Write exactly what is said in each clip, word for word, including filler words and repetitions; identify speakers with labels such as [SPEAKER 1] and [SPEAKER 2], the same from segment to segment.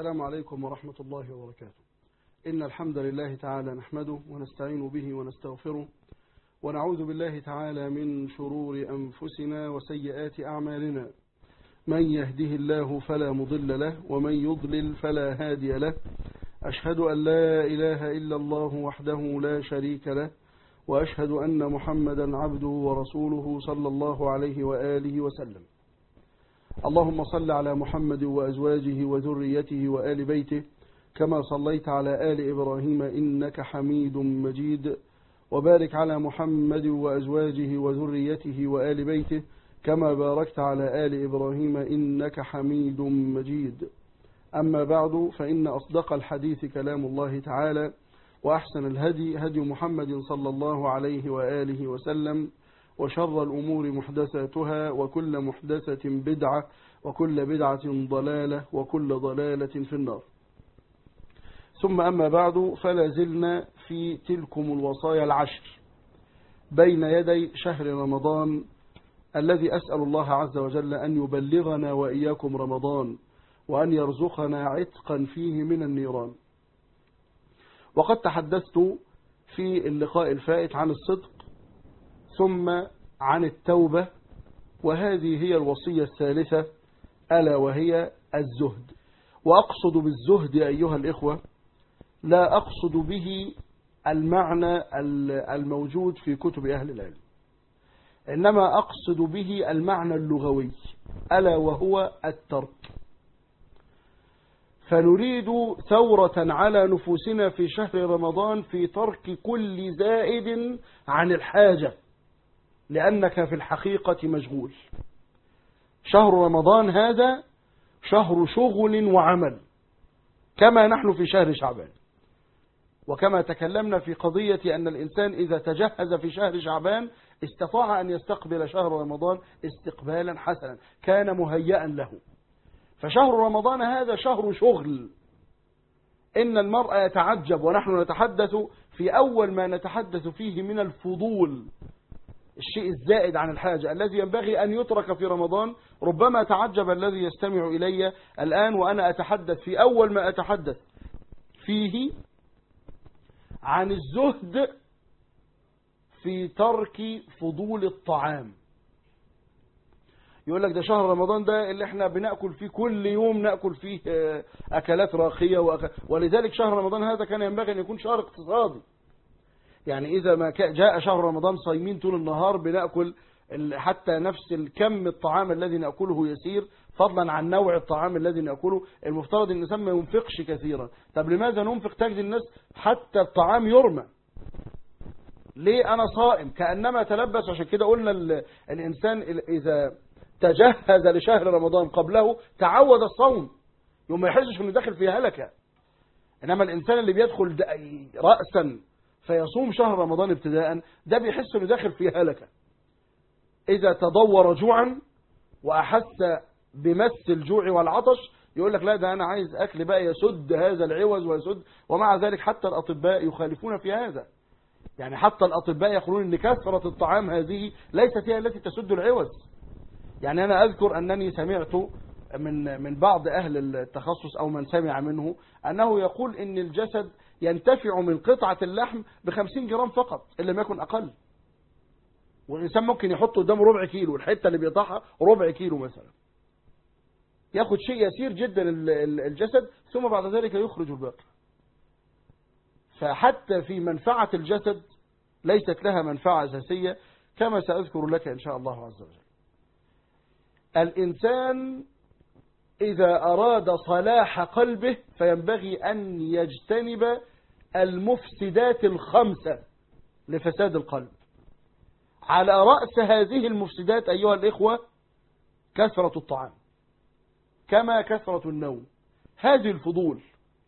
[SPEAKER 1] السلام عليكم ورحمة الله وبركاته. إن الحمد لله تعالى نحمده ونستعين به ونستغفره ونعوذ بالله تعالى من شرور أنفسنا وسيئات أعمالنا. من يهده الله فلا مضل له ومن يضلل فلا هادي له. أشهد أن لا إله إلا الله وحده لا شريك له وأشهد أن محمدا عبده ورسوله صلى الله عليه وآله وسلم. اللهم صل على محمد وأزواجه وذريته وآل بيته كما صليت على آل إبراهيم إنك حميد مجيد، وبارك على محمد وأزواجه وذريته وآل بيته كما باركت على آل إبراهيم إنك حميد مجيد. أما بعد، فإن أصدق الحديث كلام الله تعالى، وأحسن الهدي هدي محمد صلى الله عليه وآله وسلم، وشر الأمور محدثاتها وكل محدثة بدعة وكل بدعة ضلالة وكل ضلالة في النار. ثم أما بعد، فلا زلنا في تلكم الوصايا العشر بين يدي شهر رمضان الذي أسأل الله عز وجل أن يبلغنا وإياكم رمضان وأن يرزقنا عتقا فيه من النيران. وقد تحدثت في اللقاء الفائت عن الصدق ثم عن التوبة، وهذه هي الوصية الثالثة ألا وهي الزهد. وأقصد بالزهد أيها الإخوة لا أقصد به المعنى الموجود في كتب أهل العلم، إنما أقصد به المعنى اللغوي ألا وهو الترك. فنريد ثورة على نفوسنا في شهر رمضان في ترك كل زائد عن الحاجة، لأنك في الحقيقة مشغول. شهر رمضان هذا شهر شغل وعمل، كما نحن في شهر شعبان. وكما تكلمنا في قضية أن الإنسان إذا تجهز في شهر شعبان استطاع أن يستقبل شهر رمضان استقبالا حسنا، كان مهيئا له. فشهر رمضان هذا شهر شغل. إن المرء يتعجب ونحن نتحدث في أول ما نتحدث فيه من الفضول، الشيء الزائد عن الحاجة الذي ينبغي أن يترك في رمضان. ربما تعجب الذي يستمع إلي الآن وأنا أتحدث في أول ما أتحدث فيه عن الزهد في ترك فضول الطعام. يقول لك ده شهر رمضان ده اللي احنا بنأكل فيه كل يوم، نأكل فيه أكلات راقية وأكل... ولذلك شهر رمضان هذا كان ينبغي أن يكون شهر اقتصادي. يعني إذا ما جاء شهر رمضان صايمين طول النهار بنأكل حتى نفس الكم الطعام الذي نأكله يسير، فضلا عن نوع الطعام الذي نأكله. المفترض أن الإنسان ما ينفقش كثيرا. طب لماذا ننفق؟ تجد الناس حتى الطعام يرمى. ليه؟ أنا صائم، كأنما تلبس. عشان كده قلنا الإنسان إذا تجهز لشهر رمضان قبله تعود الصوم، يوم ما يحسش أنه داخل في هلكة. إنما الإنسان اللي بيدخل رأسا فيصوم شهر رمضان ابتداء، ده بيحس أنه داخل في هلكة. إذا تضور جوعا وأحس بمس الجوع والعطش يقول لك لا، ده أنا عايز أكل بقى يسد هذا العوز ويسد. ومع ذلك حتى الأطباء يخالفون في هذا. يعني حتى الأطباء يقولون أن كثرة الطعام هذه ليست هي التي تسد العوز. يعني أنا أذكر أنني سمعت من من بعض أهل التخصص أو من سمع منه أنه يقول أن الجسد ينتفع من قطعة اللحم بخمسين جرام فقط إن لم يكن أقل. والإنسان ممكن يحط قدامه ربع كيلو، الحتة اللي بيقطعها ربع كيلو مثلا، ياخد شيء يسير جدا الجسد ثم بعد ذلك يخرج الباقي. فحتى في منفعة الجسد ليست لها منفعة أساسية كما سأذكر لك إن شاء الله عز وجل. الإنسان إذا أراد صلاح قلبه فينبغي أن يجتنب المفسدات الخمسة لفساد القلب. على رأس هذه المفسدات أيها الإخوة كثرة الطعام، كما كثرة النوم. هذه الفضول،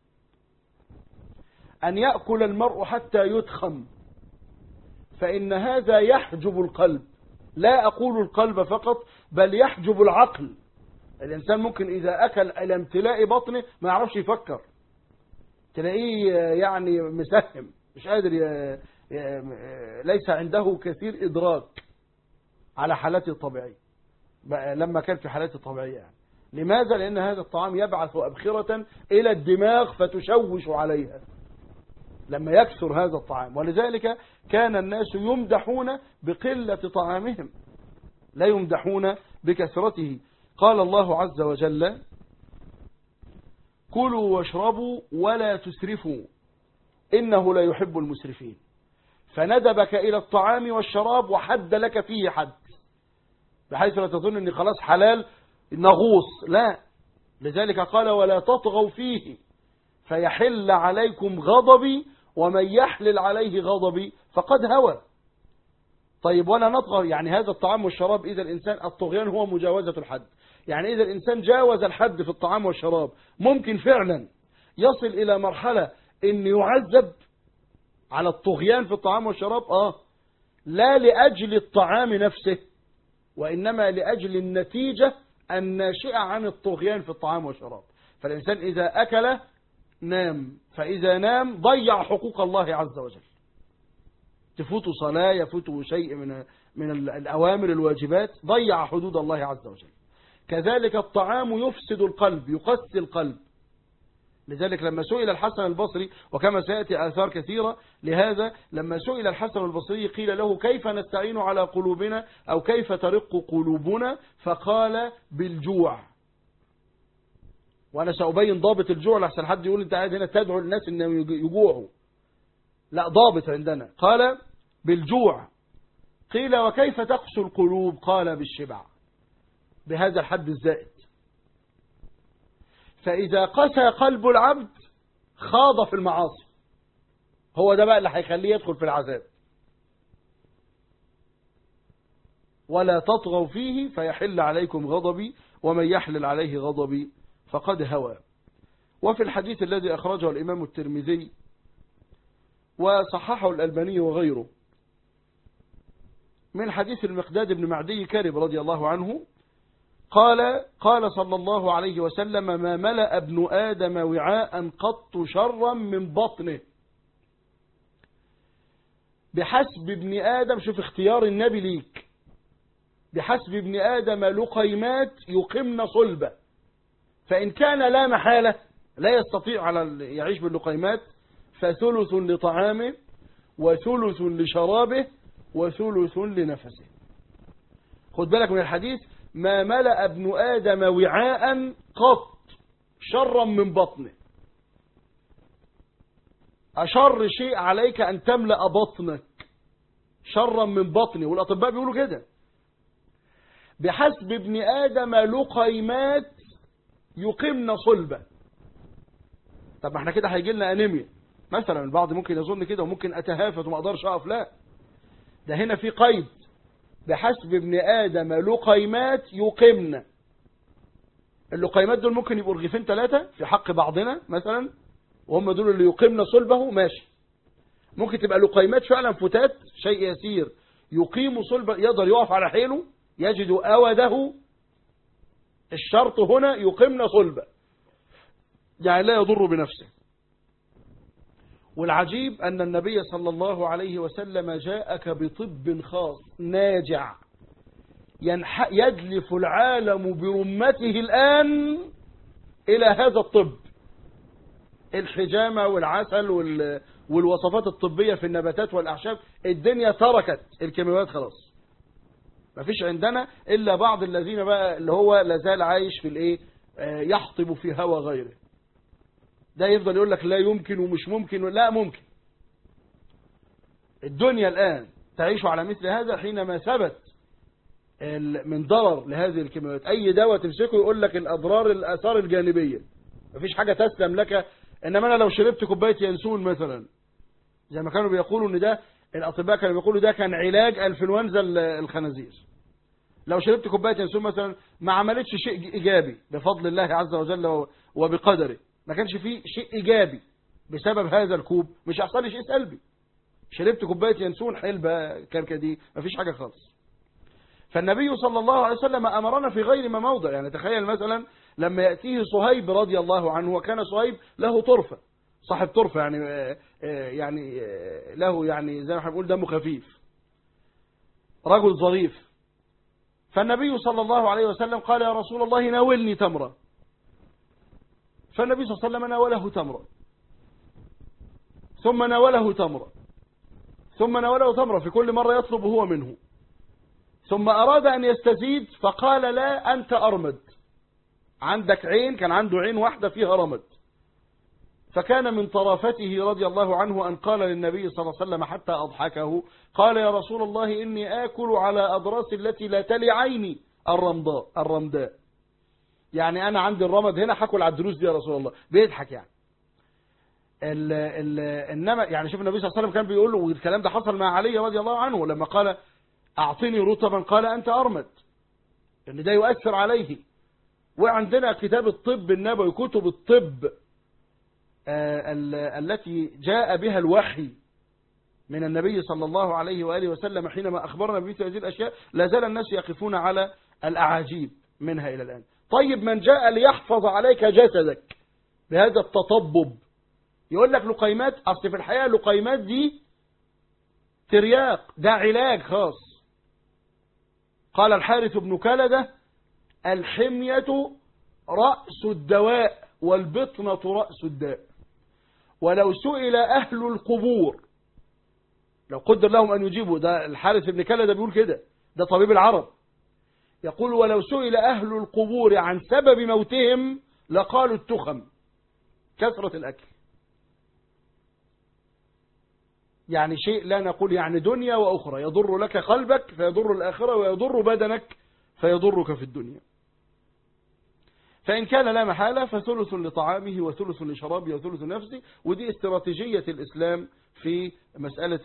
[SPEAKER 1] أن يأكل المرء حتى يتخم، فإن هذا يحجب القلب. لا أقول القلب فقط، بل يحجب العقل. الإنسان ممكن إذا أكل إلى امتلاء بطنه ما يعرفش يفكر، تلاقيه يعني مسهم، مش قادر ي... ليس عنده كثير إدراك على حالته الطبيعية لما كان في حالته الطبيعية. يعني لماذا؟ لأن هذا الطعام يبعث أبخرة إلى الدماغ فتشوش عليها لما يكثر هذا الطعام. ولذلك كان الناس يمدحون بقلة طعامهم، لا يمدحون بكثرته. قال الله عز وجل: كلوا واشربوا ولا تسرفوا إنه لا يحب المسرفين. فندبك إلى الطعام والشراب وحد لك فيه حد، بحيث لا تظن أن خلاص حلال نغوص، لا. لذلك قال: ولا تطغوا فيه فيحل عليكم غضبي ومن يحلل عليه غضبي فقد هوى. طيب ولا نطغى، يعني هذا الطعام والشراب إذا الإنسان، الطغيان هو مجاوزة الحد، يعني إذا الإنسان جاوز الحد في الطعام والشراب ممكن فعلا يصل إلى مرحلة إن يعذب على الطغيان في الطعام والشراب. آه لا لأجل الطعام نفسه، وإنما لأجل النتيجة الناشئة عن الطغيان في الطعام والشراب. فالإنسان إذا أكل نام، فإذا نام ضيع حقوق الله عز وجل، تفوت صلاة، يفوت شيء من من الأوامر الواجبات، ضيع حدود الله عز وجل. كذلك الطعام يفسد القلب، يقسي القلب. لذلك لما سئل الحسن البصري، وكما سيأتي آثار كثيرة لهذا، لما سئل الحسن البصري قيل له: كيف نستعين على قلوبنا أو كيف ترق قلوبنا؟ فقال: بالجوع. وأنا سأبين ضابط الجوع لحسن حد يقول أنت قاعد هنا تدعو الناس أن يجوعوا، لا، ضابط عندنا. قال: بالجوع. قيل: وكيف تقسو القلوب؟ قال: بالشبع، بهذا الحد الزائد. فإذا قسى قلب العبد خاض في المعاصي، هو ده بقى اللي هيخليه يدخل في العذاب. ولا تطغوا فيه فيحل عليكم غضبي ومن يحلل عليه غضبي فقد هوى. وفي الحديث الذي أخرجه الإمام الترمذي وصححه الألباني وغيره من حديث المقداد بن معدي كرب رضي الله عنه قال: قال صلى الله عليه وسلم: ما ملأ ابن آدم وعاء قط شرا من بطنه. بحسب ابن آدم، شوف اختيار النبي ليك، بحسب ابن آدم لقيمات يقمن صلبة، فإن كان لا محالة لا يستطيع على يعيش باللقيمات فثلث لطعامه وثلث لشرابه وثلث لنفسه. خد بالك من الحديث: ما ملأ ابن آدم وعاء قط شرا من بطنه. أشر شيء عليك أن تملأ بطنك شرا من بطنه، والأطباء بيقولوا كده. بحسب ابن آدم لقيمات يقمن صلبة. طب ما احنا كده هيجي لنا أنيميا مثلا، البعض ممكن يظن كده وممكن أتهافت وما أقدرش أقف، لا، ده هنا في قيد: بحسب ابن آدم لقيمات يقمن. اللقيمات دول ممكن يبقوا رغيفين ثلاثة في حق بعضنا مثلا، وهم دول اللي يقمن صلبه، ماشي. ممكن تبقى لقيمات فعلا فتات، شيء يسير يقيم صلبه، يقدر يقف على حيله، يجد أوده. الشرط هنا يقمن صلبه، يعني لا يضر بنفسه. والعجيب أن النبي صلى الله عليه وسلم جاءك بطب خاص ناجع يدلف العالم برمته الآن إلى هذا الطب. الحجامة والعسل والوصفات الطبية في النباتات والأعشاب، الدنيا تركت الكيماويات خلاص. ما فيش عندنا إلا بعض الذين بقى اللي هو لازال عايش في الإيه، يحطب في هوى غيره، ده يفضل يقول لك لا يمكن ومش ممكن، لا ممكن. الدنيا الآن تعيش على مثل هذا حينما ثبت من ضرر لهذه الكيماويات. أي دواء تمسكه يقول لك الأضرار الآثار الجانبية، مفيش حاجة تسلم لك. إنما أنا لو شربت كوباية ينسون مثلا، زي ما كانوا بيقولوا إن ده، الأطباء كانوا بيقولوا ده كان علاج انفلونزا الخنازير. لو شربت كوباية ينسون مثلا ما عملتش شيء إيجابي بفضل الله عز وجل وبقدره، ما كانش فيه شيء إيجابي بسبب هذا الكوب، مش هيحصل لي شيء سلبي. شربت كوباية ينسون حلبة كركديه، ما فيش حاجة خالص. فالنبي صلى الله عليه وسلم أمرنا في غير ما موضع. يعني تخيل مثلا لما يأتيه صهيب رضي الله عنه، وكان صهيب له طرفة، صاحب طرفة، يعني يعني له يعني زي ما احنا بنقول دمه خفيف، رجل ظريف. فالنبي صلى الله عليه وسلم قال يا رسول الله ناولني تمرة، فالنبي صلى الله عليه وسلم ناوله تمرة، ثم ناوله تمرة، ثم ناوله تمرة، في كل مرة يطلب هو منه، ثم أراد أن يستزيد فقال لا أنت أرمد، عندك عين، كان عنده عين واحدة فيها رمد. فكان من طرافته رضي الله عنه أن قال للنبي صلى الله عليه وسلم حتى أضحكه، قال يا رسول الله إني آكل على أضراس التي لا تلي عيني الرمضاء الرمداء، يعني أنا عندي الرمد هنا حكل على الدروس دي يا رسول الله، بيضحك يعني. ال ال إنما يعني شوف النبي صلى الله عليه وسلم كان بيقول له، والكلام ده حصل مع علي رضي الله عنه لما قال أعطني رطبا قال أنت أرمد، إن ده يؤثر عليه. وعندنا كتاب الطب النبوي، كتب الطب التي جاء بها الوحي من النبي صلى الله عليه وآله وسلم حينما أخبرنا بمثل هذه الأشياء، لا زال الناس يقفون على الأعاجيب منها إلى الآن. طيب من جاء ليحفظ عليك جسدك بهذا التطبب، يقول لك لقيمات، أصل في الحقيقة لقيمات دي ترياق، ده علاج خاص. قال الحارث بن كلدة الحمية رأس الدواء والبطنة رأس الداء. ولو سئل أهل القبور، لو قدر لهم أن يجيبوا، ده الحارث بن كلدة بيقول كده، ده طبيب العرب، يقول ولو سئل أهل القبور عن سبب موتهم لقالوا التخم، كثرة الأكل. يعني شيء لا نقول يعني دنيا وأخرى، يضر لك قلبك فيضر الآخرة، ويضر بدنك فيضرك في الدنيا. فإن كان لا محالة فثلث لطعامه وثلث لشرابه وثلث لنفسه. ودي استراتيجية الإسلام في مسألة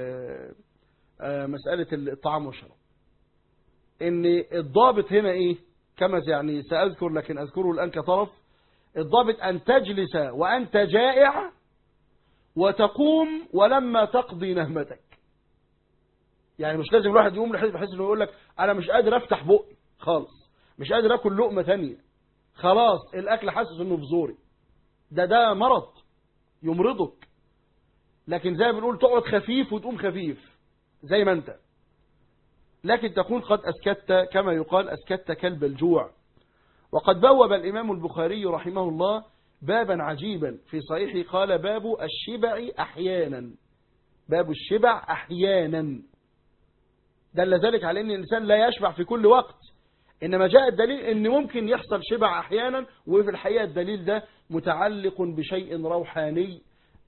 [SPEAKER 1] مسألة الطعام والشراب. إن الضابط هنا إيه؟ كما يعني سأذكر لكن أذكره الآن كطرف. الضابط أن تجلس وأنت جائع وتقوم ولما تقضي نهمتك. يعني مش لازم الواحد يقوم بحيث انه يقول لك أنا مش قادر أفتح بقي خالص، مش قادر أكل لقمة ثانية، خلاص الأكل حاسس إنه في زوري، ده ده مرض يمرضك. لكن زي ما بنقول تقعد خفيف وتقوم خفيف زي ما أنت، لكن تكون قد أسكت، كما يقال أسكت كلب الجوع. وقد بوب الإمام البخاري رحمه الله بابا عجيبا في صحيحه، قال باب الشبع أحيانا، باب الشبع أحيانا، دل ذلك على أن الإنسان لا يشبع في كل وقت، إنما جاء الدليل أن ممكن يحصل شبع أحيانا. وفي الحقيقة الدليل ده متعلق بشيء روحاني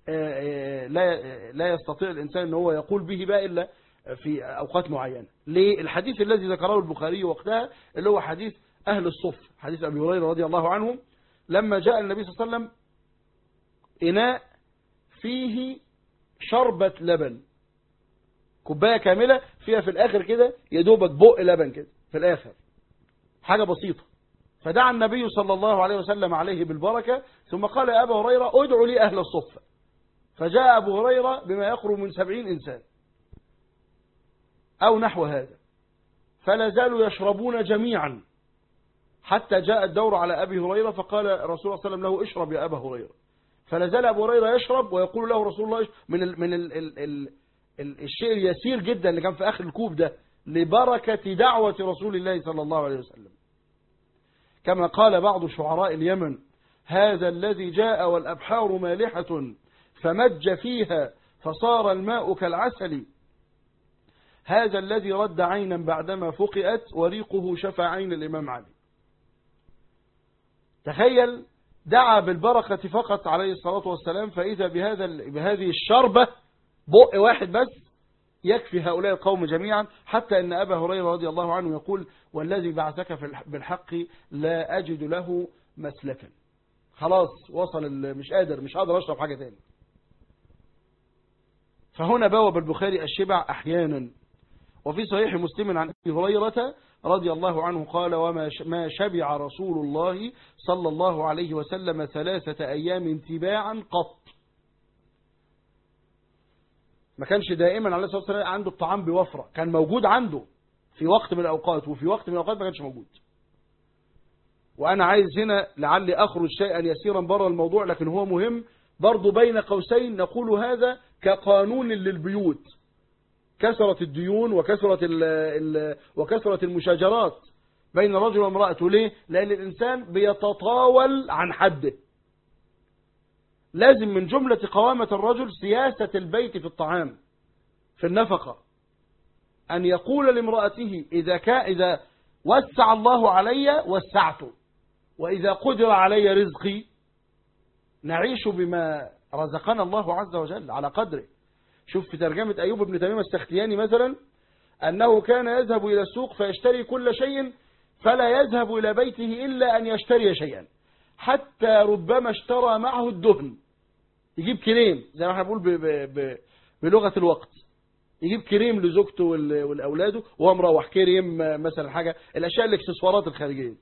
[SPEAKER 1] لا لا يستطيع الإنسان أن هو يقول به بقى إلا في أوقات معينة. ليه؟ الحديث الذي ذكره البخاري وقتها اللي هو حديث أهل الصف، حديث أبي هريرة رضي الله عنه، لما جاء النبي صلى الله عليه وسلم إناء فيه شربة لبن، كوباية كاملة فيها في الآخر كده يدوبك بق لبن كده في الآخر، حاجة بسيطة. فدعا النبي صلى الله عليه وسلم عليه بالبركة، ثم قال يا أبا هريرة ادعوا لي أهل الصفة. فجاء أبو هريرة بما يقرب من سبعين إنسان أو نحو هذا، فلا زالوا يشربون جميعا حتى جاء الدور على أبي هريرة، فقال رسول الله صلى الله عليه وسلم له اشرب يا أبا هريرة. فلا زال أبو هريرة يشرب، ويقول له رسول الله من ال من ال ال ال ال الشيء اليسير جدا اللي كان في آخر الكوب ده لبركة دعوة رسول الله صلى الله عليه وسلم. كما قال بعض شعراء اليمن هذا الذي جاء والأبحار مالحة فمج فيها فصار الماء كالعسل، هذا الذي رد عينا بعدما فقئت وريقه شفى عين الإمام علي. تخيل دعا بالبركة فقط عليه الصلاة والسلام، فإذا بهذا بهذه الشربة بق واحد بس يكفي هؤلاء القوم جميعا، حتى أن أبا هريرة رضي الله عنه يقول والذي بعثك بالحق لا أجد له مسلكا، خلاص وصل مش قادر مش قادر أشرب حاجة تاني. فهنا بوب البخاري الشبع أحيانا. وفي صحيح مسلم عن أبي هريرة رضي الله عنه قال وما ما شبع رسول الله صلى الله عليه وسلم ثلاثة أيام تباعا قط. ما كانش دائما عليه الصلاة والسلام عنده الطعام بوفرة، كان موجود عنده في وقت من الأوقات، وفي وقت من الأوقات ما كانش موجود. وأنا عايز هنا لعلي أخرج شيئا يسيرا بره الموضوع، لكن هو مهم برضو بين قوسين نقول هذا كقانون للبيوت، كثرت الديون وكثرت ال ال وكثرت المشاجرات بين الرجل وامرأته. ليه؟ لأن الإنسان بيتطاول عن حده. لازم من جملة قوامة الرجل سياسة البيت في الطعام، في النفقة، أن يقول لامرأته إذا كان إذا وسع الله علي وسعته، وإذا قدر علي رزقي نعيش بما رزقنا الله عز وجل على قدره. شوف في ترجمة أيوب بن تميم السختياني مثلا أنه كان يذهب إلى السوق فيشتري كل شيء فلا يذهب إلى بيته إلا أن يشتري شيئا، حتى ربما اشترى معه الدهن، يجيب كريم زي ما احنا بنقول بلغة الوقت، يجيب كريم لزوجته والأولاده وهو مروح، كريم مثلا حاجة الأشياء الاكسسوارات الخارجية.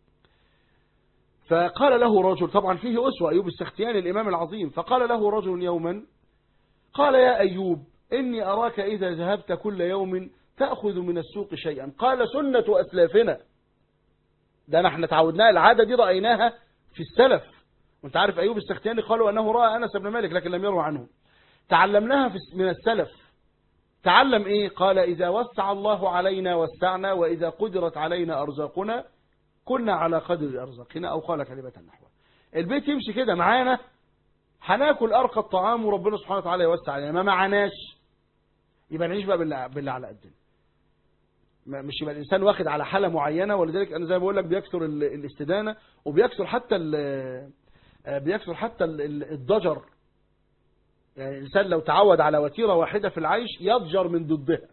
[SPEAKER 1] فقال له رجل، طبعا فيه أسوة أيوب السختياني الإمام العظيم، فقال له رجل يوما قال يا أيوب إني أراك إذا ذهبت كل يوم تأخذ من السوق شيئا. قال سنة أسلافنا، ده نحن تعودناها، العادة دي رأيناها في السلف. وانت عارف أيوب السختياني قالوا أنه رأى أنس بن مالك لكن لم يروى عنه. تعلمناها من السلف. تعلم إيه؟ قال إذا وسع الله علينا وسعنا، وإذا قدرت علينا أرزاقنا كنا على قدر أرزاقنا، أو قال كلمة نحوها. البيت يمشي كده معانا، هناكل أرقى الطعام وربنا سبحانه وتعالى يوسع علينا، ما معناش يبقى نعيش بقى بالله, بالله على قدنا. مش يبقى الإنسان واخد على حالة معينة. ولذلك أنا زي ما بقول لك بيكثر الاستدانة، وبيكثر حتى بيكثر حتى الضجر. يعني الإنسان لو تعود على وتيرة واحدة في العيش يضجر من ضدها.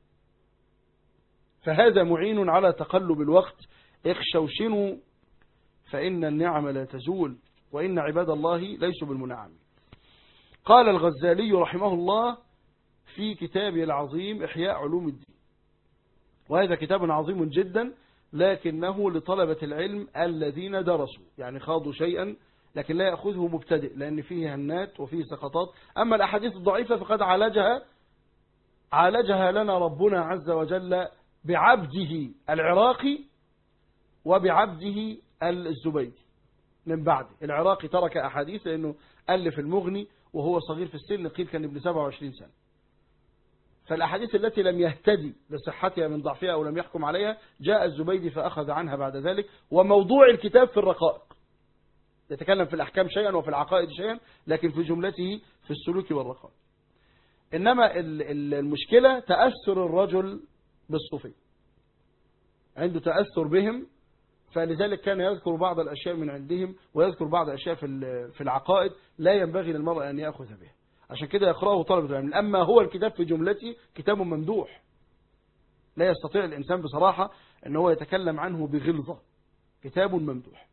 [SPEAKER 1] فهذا معين على تقلب الوقت. اخشوشنوا فإن النعم لا تزول، وإن عباد الله ليسوا بالمنعم. قال الغزالي رحمه الله في كتابه العظيم إحياء علوم الدين، وهذا كتاب عظيم جدا، لكنه لطلبة العلم الذين درسوا، يعني خاضوا شيئا، لكن لا يأخذه مبتدئ لأن فيه هنات وفيه سقطات. أما الأحاديث الضعيفة فقد عالجها عالجها لنا ربنا عز وجل بعبده العراقي وبعبده الزبيدي من بعد. العراقي ترك أحاديث لأنه ألف المغني وهو صغير في السن، قيل كان ابن سبعة وعشرين سنة. فالأحاديث التي لم يهتدي لصحتها من ضعفها أو لم يحكم عليها جاء الزبيدي فأخذ عنها بعد ذلك. وموضوع الكتاب في الرقائق، يتكلم في الأحكام شيئا وفي العقائد شيئا، لكن في جملته في السلوك والرقائق. إنما المشكلة تأثر الرجل بالصوفي، عنده تأثر بهم، فلذلك كان يذكر بعض الأشياء من عندهم ويذكر بعض الأشياء في في العقائد لا ينبغي للمرء أن يأخذ بها، عشان كده يقرأه طلبة العلم. أما هو الكتاب في جملته كتاب ممدوح، لا يستطيع الإنسان بصراحة أن هو يتكلم عنه بغلظة، كتاب ممدوح.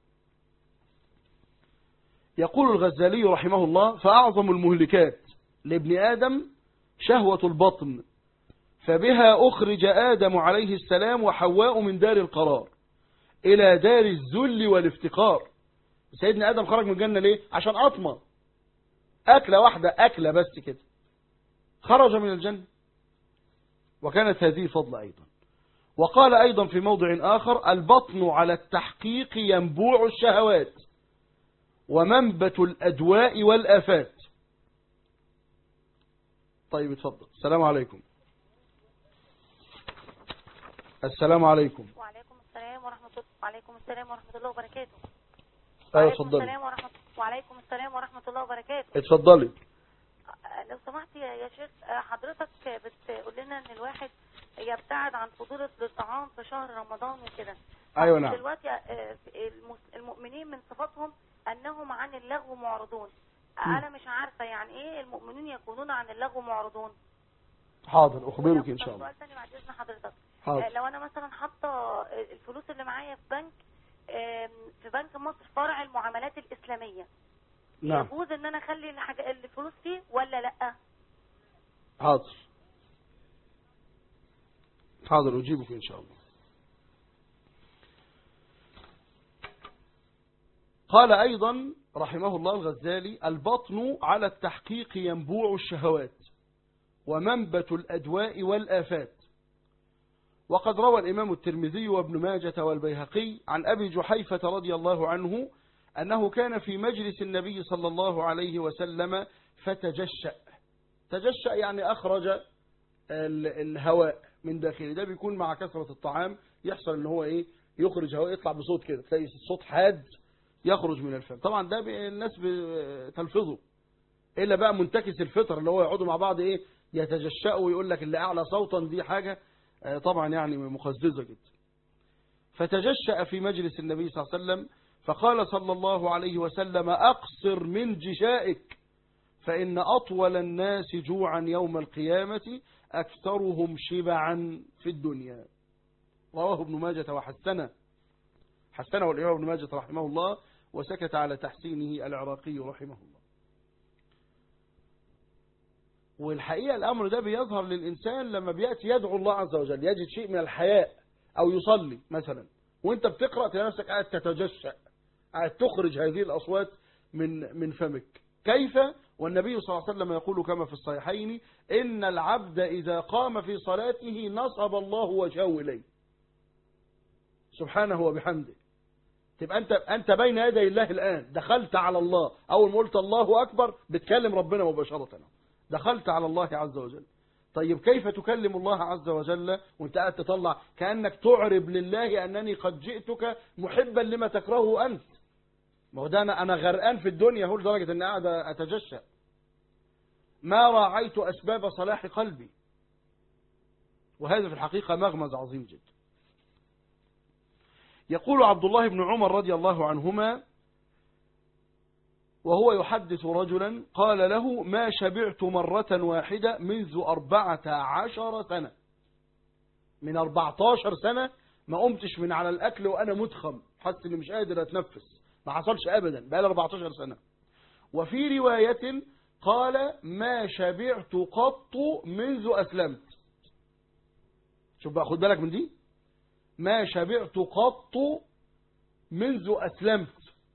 [SPEAKER 1] يقول الغزالي رحمه الله فأعظم المهلكات لابن آدم شهوة البطن، فبها أخرج آدم عليه السلام وحواء من دار القرار إلى دار الذل والافتقار. سيدنا آدم خرج من الجنة ليه؟ عشان أطمى أكلة واحدة، أكلة بس كده، خرج من الجنة، وكانت هذه فضل أيضا. وقال أيضا في موضع آخر البطن على التحقيق ينبوع الشهوات ومنبت الأدواء والآفات. طيب اتفضل. السلام عليكم. السلام عليكم.
[SPEAKER 2] وعليكم السلام ورحمة الله. وعليكم السلام ورحمة الله وبركاته.
[SPEAKER 1] ايوه اتفضلي.
[SPEAKER 2] السلام ورحمة وعليكم السلام ورحمة الله وبركاته.
[SPEAKER 1] اتفضلي.
[SPEAKER 2] لو سمحت يا شيخ، حضرتك بتقول لنا ان الواحد يبتعد عن فضيلة الطعام في شهر رمضان وكده.
[SPEAKER 1] ايوه نعم.
[SPEAKER 2] دلوقتي المؤمنين من صفاتهم انهم عن اللغو معرضون. انا مش عارفة يعني ايه المؤمنين يكونون عن اللغو معرضون.
[SPEAKER 1] حاضر اخبرك ان شاء الله.
[SPEAKER 2] سؤال ثاني بعد اذن حضرتك.
[SPEAKER 1] حاضر.
[SPEAKER 2] لو انا مثلا حاطه الفلوس اللي معايا في بنك في بنك مصر فرع المعاملات الإسلامية،
[SPEAKER 1] نعم،
[SPEAKER 2] يجوز ان انا اخلي الحاجة الفلوس فيه ولا لا؟
[SPEAKER 1] حاضر حاضر اجيبك ان شاء الله. قال ايضا رحمه الله الغزالي البطن على التحقيق ينبوع الشهوات ومنبت الأدواء والآفات. وقد روى الإمام الترمذي وابن ماجة والبيهقي عن أبي جحيفة رضي الله عنه أنه كان في مجلس النبي صلى الله عليه وسلم فتجشأ. تجشأ يعني أخرج الهواء من داخله، ده بيكون مع كثرة الطعام يحصل ان هو ايه يخرج هواء، يطلع بصوت كده، تلاقي الصوت حاد يخرج من الفم. طبعا ده الناس بتلفظه، الا بقى منتكس الفطر اللي هو يقعدوا مع بعض ايه يتجشأوا ويقول لك اللي اعلى صوتا دي حاجة طبعا يعني مقززة جدا. فتجشأ في مجلس النبي صلى الله عليه وسلم فقال صلى الله عليه وسلم: أقصر من جشائك، فإن أطول الناس جوعا يوم القيامة أكثرهم شبعا في الدنيا. رواه ابن ماجة وحسنه حسنه والإمام ابن ماجة رحمه الله، وسكت على تحسينه العراقي رحمه الله. والحقيقة الأمر ده بيظهر للإنسان لما بيأتي يدعو الله عز وجل، يجد شيء من الحياء أو يصلي مثلا، وانت بتقرأ تلاقي نفسك قاعد تتجشأ، قاعد تخرج هذه الأصوات من من فمك. كيف؟ والنبي صلى الله عليه وسلم يقول كما في الصحيحين: إن العبد إذا قام في صلاته نصب الله وجهه إليه سبحانه وبحمده. تبقى أنت أنت بين يدي الله الآن، دخلت على الله، أول ما قلت الله أكبر بتكلم ربنا مباشرة، دخلت على الله عز وجل. طيب كيف تكلم الله عز وجل وانت قاعد تطلع كأنك تعرب لله أنني قد جئتك محبا لما تكرهه أنت؟ ما هو ده أنا أنا غرقان في الدنيا هو لدرجة أني قاعد أتجشأ، ما راعيت أسباب صلاح قلبي. وهذا في الحقيقة مغمز عظيم جدا. يقول عبد الله بن عمر رضي الله عنهما وهو يحدث رجلا قال له: ما شبعت مرة واحدة منذ أربعة عشر سنة. من أربعة عشر سنة ما قمتش من على الأكل وأنا متخم، حاسس إني مش قادر أتنفس، ما حصلش أبدا، بقى لي أربعة عشر سنة. وفي رواية قال: ما شبعت قط منذ أسلمت. شوف بقى، خد بالك من دي، ما شبعت قط منذ أسلمت.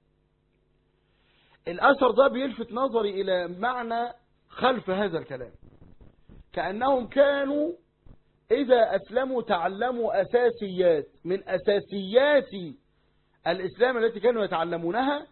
[SPEAKER 1] الأثر ده بيلفت نظري إلى معنى خلف هذا الكلام، كأنهم كانوا إذا أسلموا تعلموا أساسيات من أساسيات الإسلام التي كانوا يتعلمونها.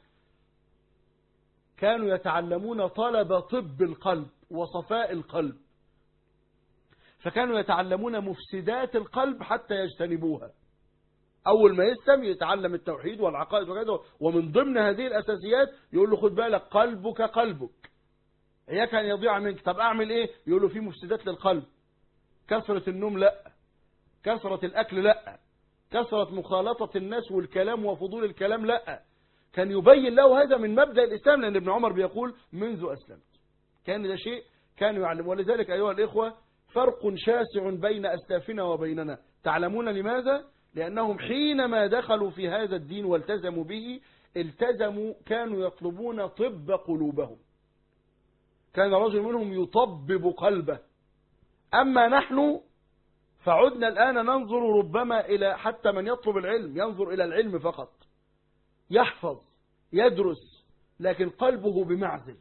[SPEAKER 1] كانوا يتعلمون طلب طب القلب وصفاء القلب، فكانوا يتعلمون مفسدات القلب حتى يجتنبوها. أول ما يسلم يتعلم التوحيد والعقائد وكذا، ومن ضمن هذه الأساسيات يقول له: خد بالك، قلبك قلبك إياك أن يضيع منك. طب أعمل إيه؟ يقول له: في مفسدات للقلب، كثرة النوم لا، كثرة الأكل لا، كثرة مخالطة الناس والكلام وفضول الكلام لا. كان يبين له هذا من مبدأ الإسلام، لأن ابن عمر بيقول: منذ أسلمت. كان ده شيء كانوا يعلمون. ولذلك أيها الإخوة فرق شاسع بين أسلافنا وبيننا. تعلمون لماذا؟ لأنهم حينما دخلوا في هذا الدين والتزموا به التزموا كانوا يطلبون طب قلوبهم. كان رجل منهم يطبب قلبه. أما نحن فعدنا الآن ننظر ربما إلى حتى من يطلب العلم ينظر إلى العلم فقط، يحفظ يدرس، لكن قلبه بمعزل،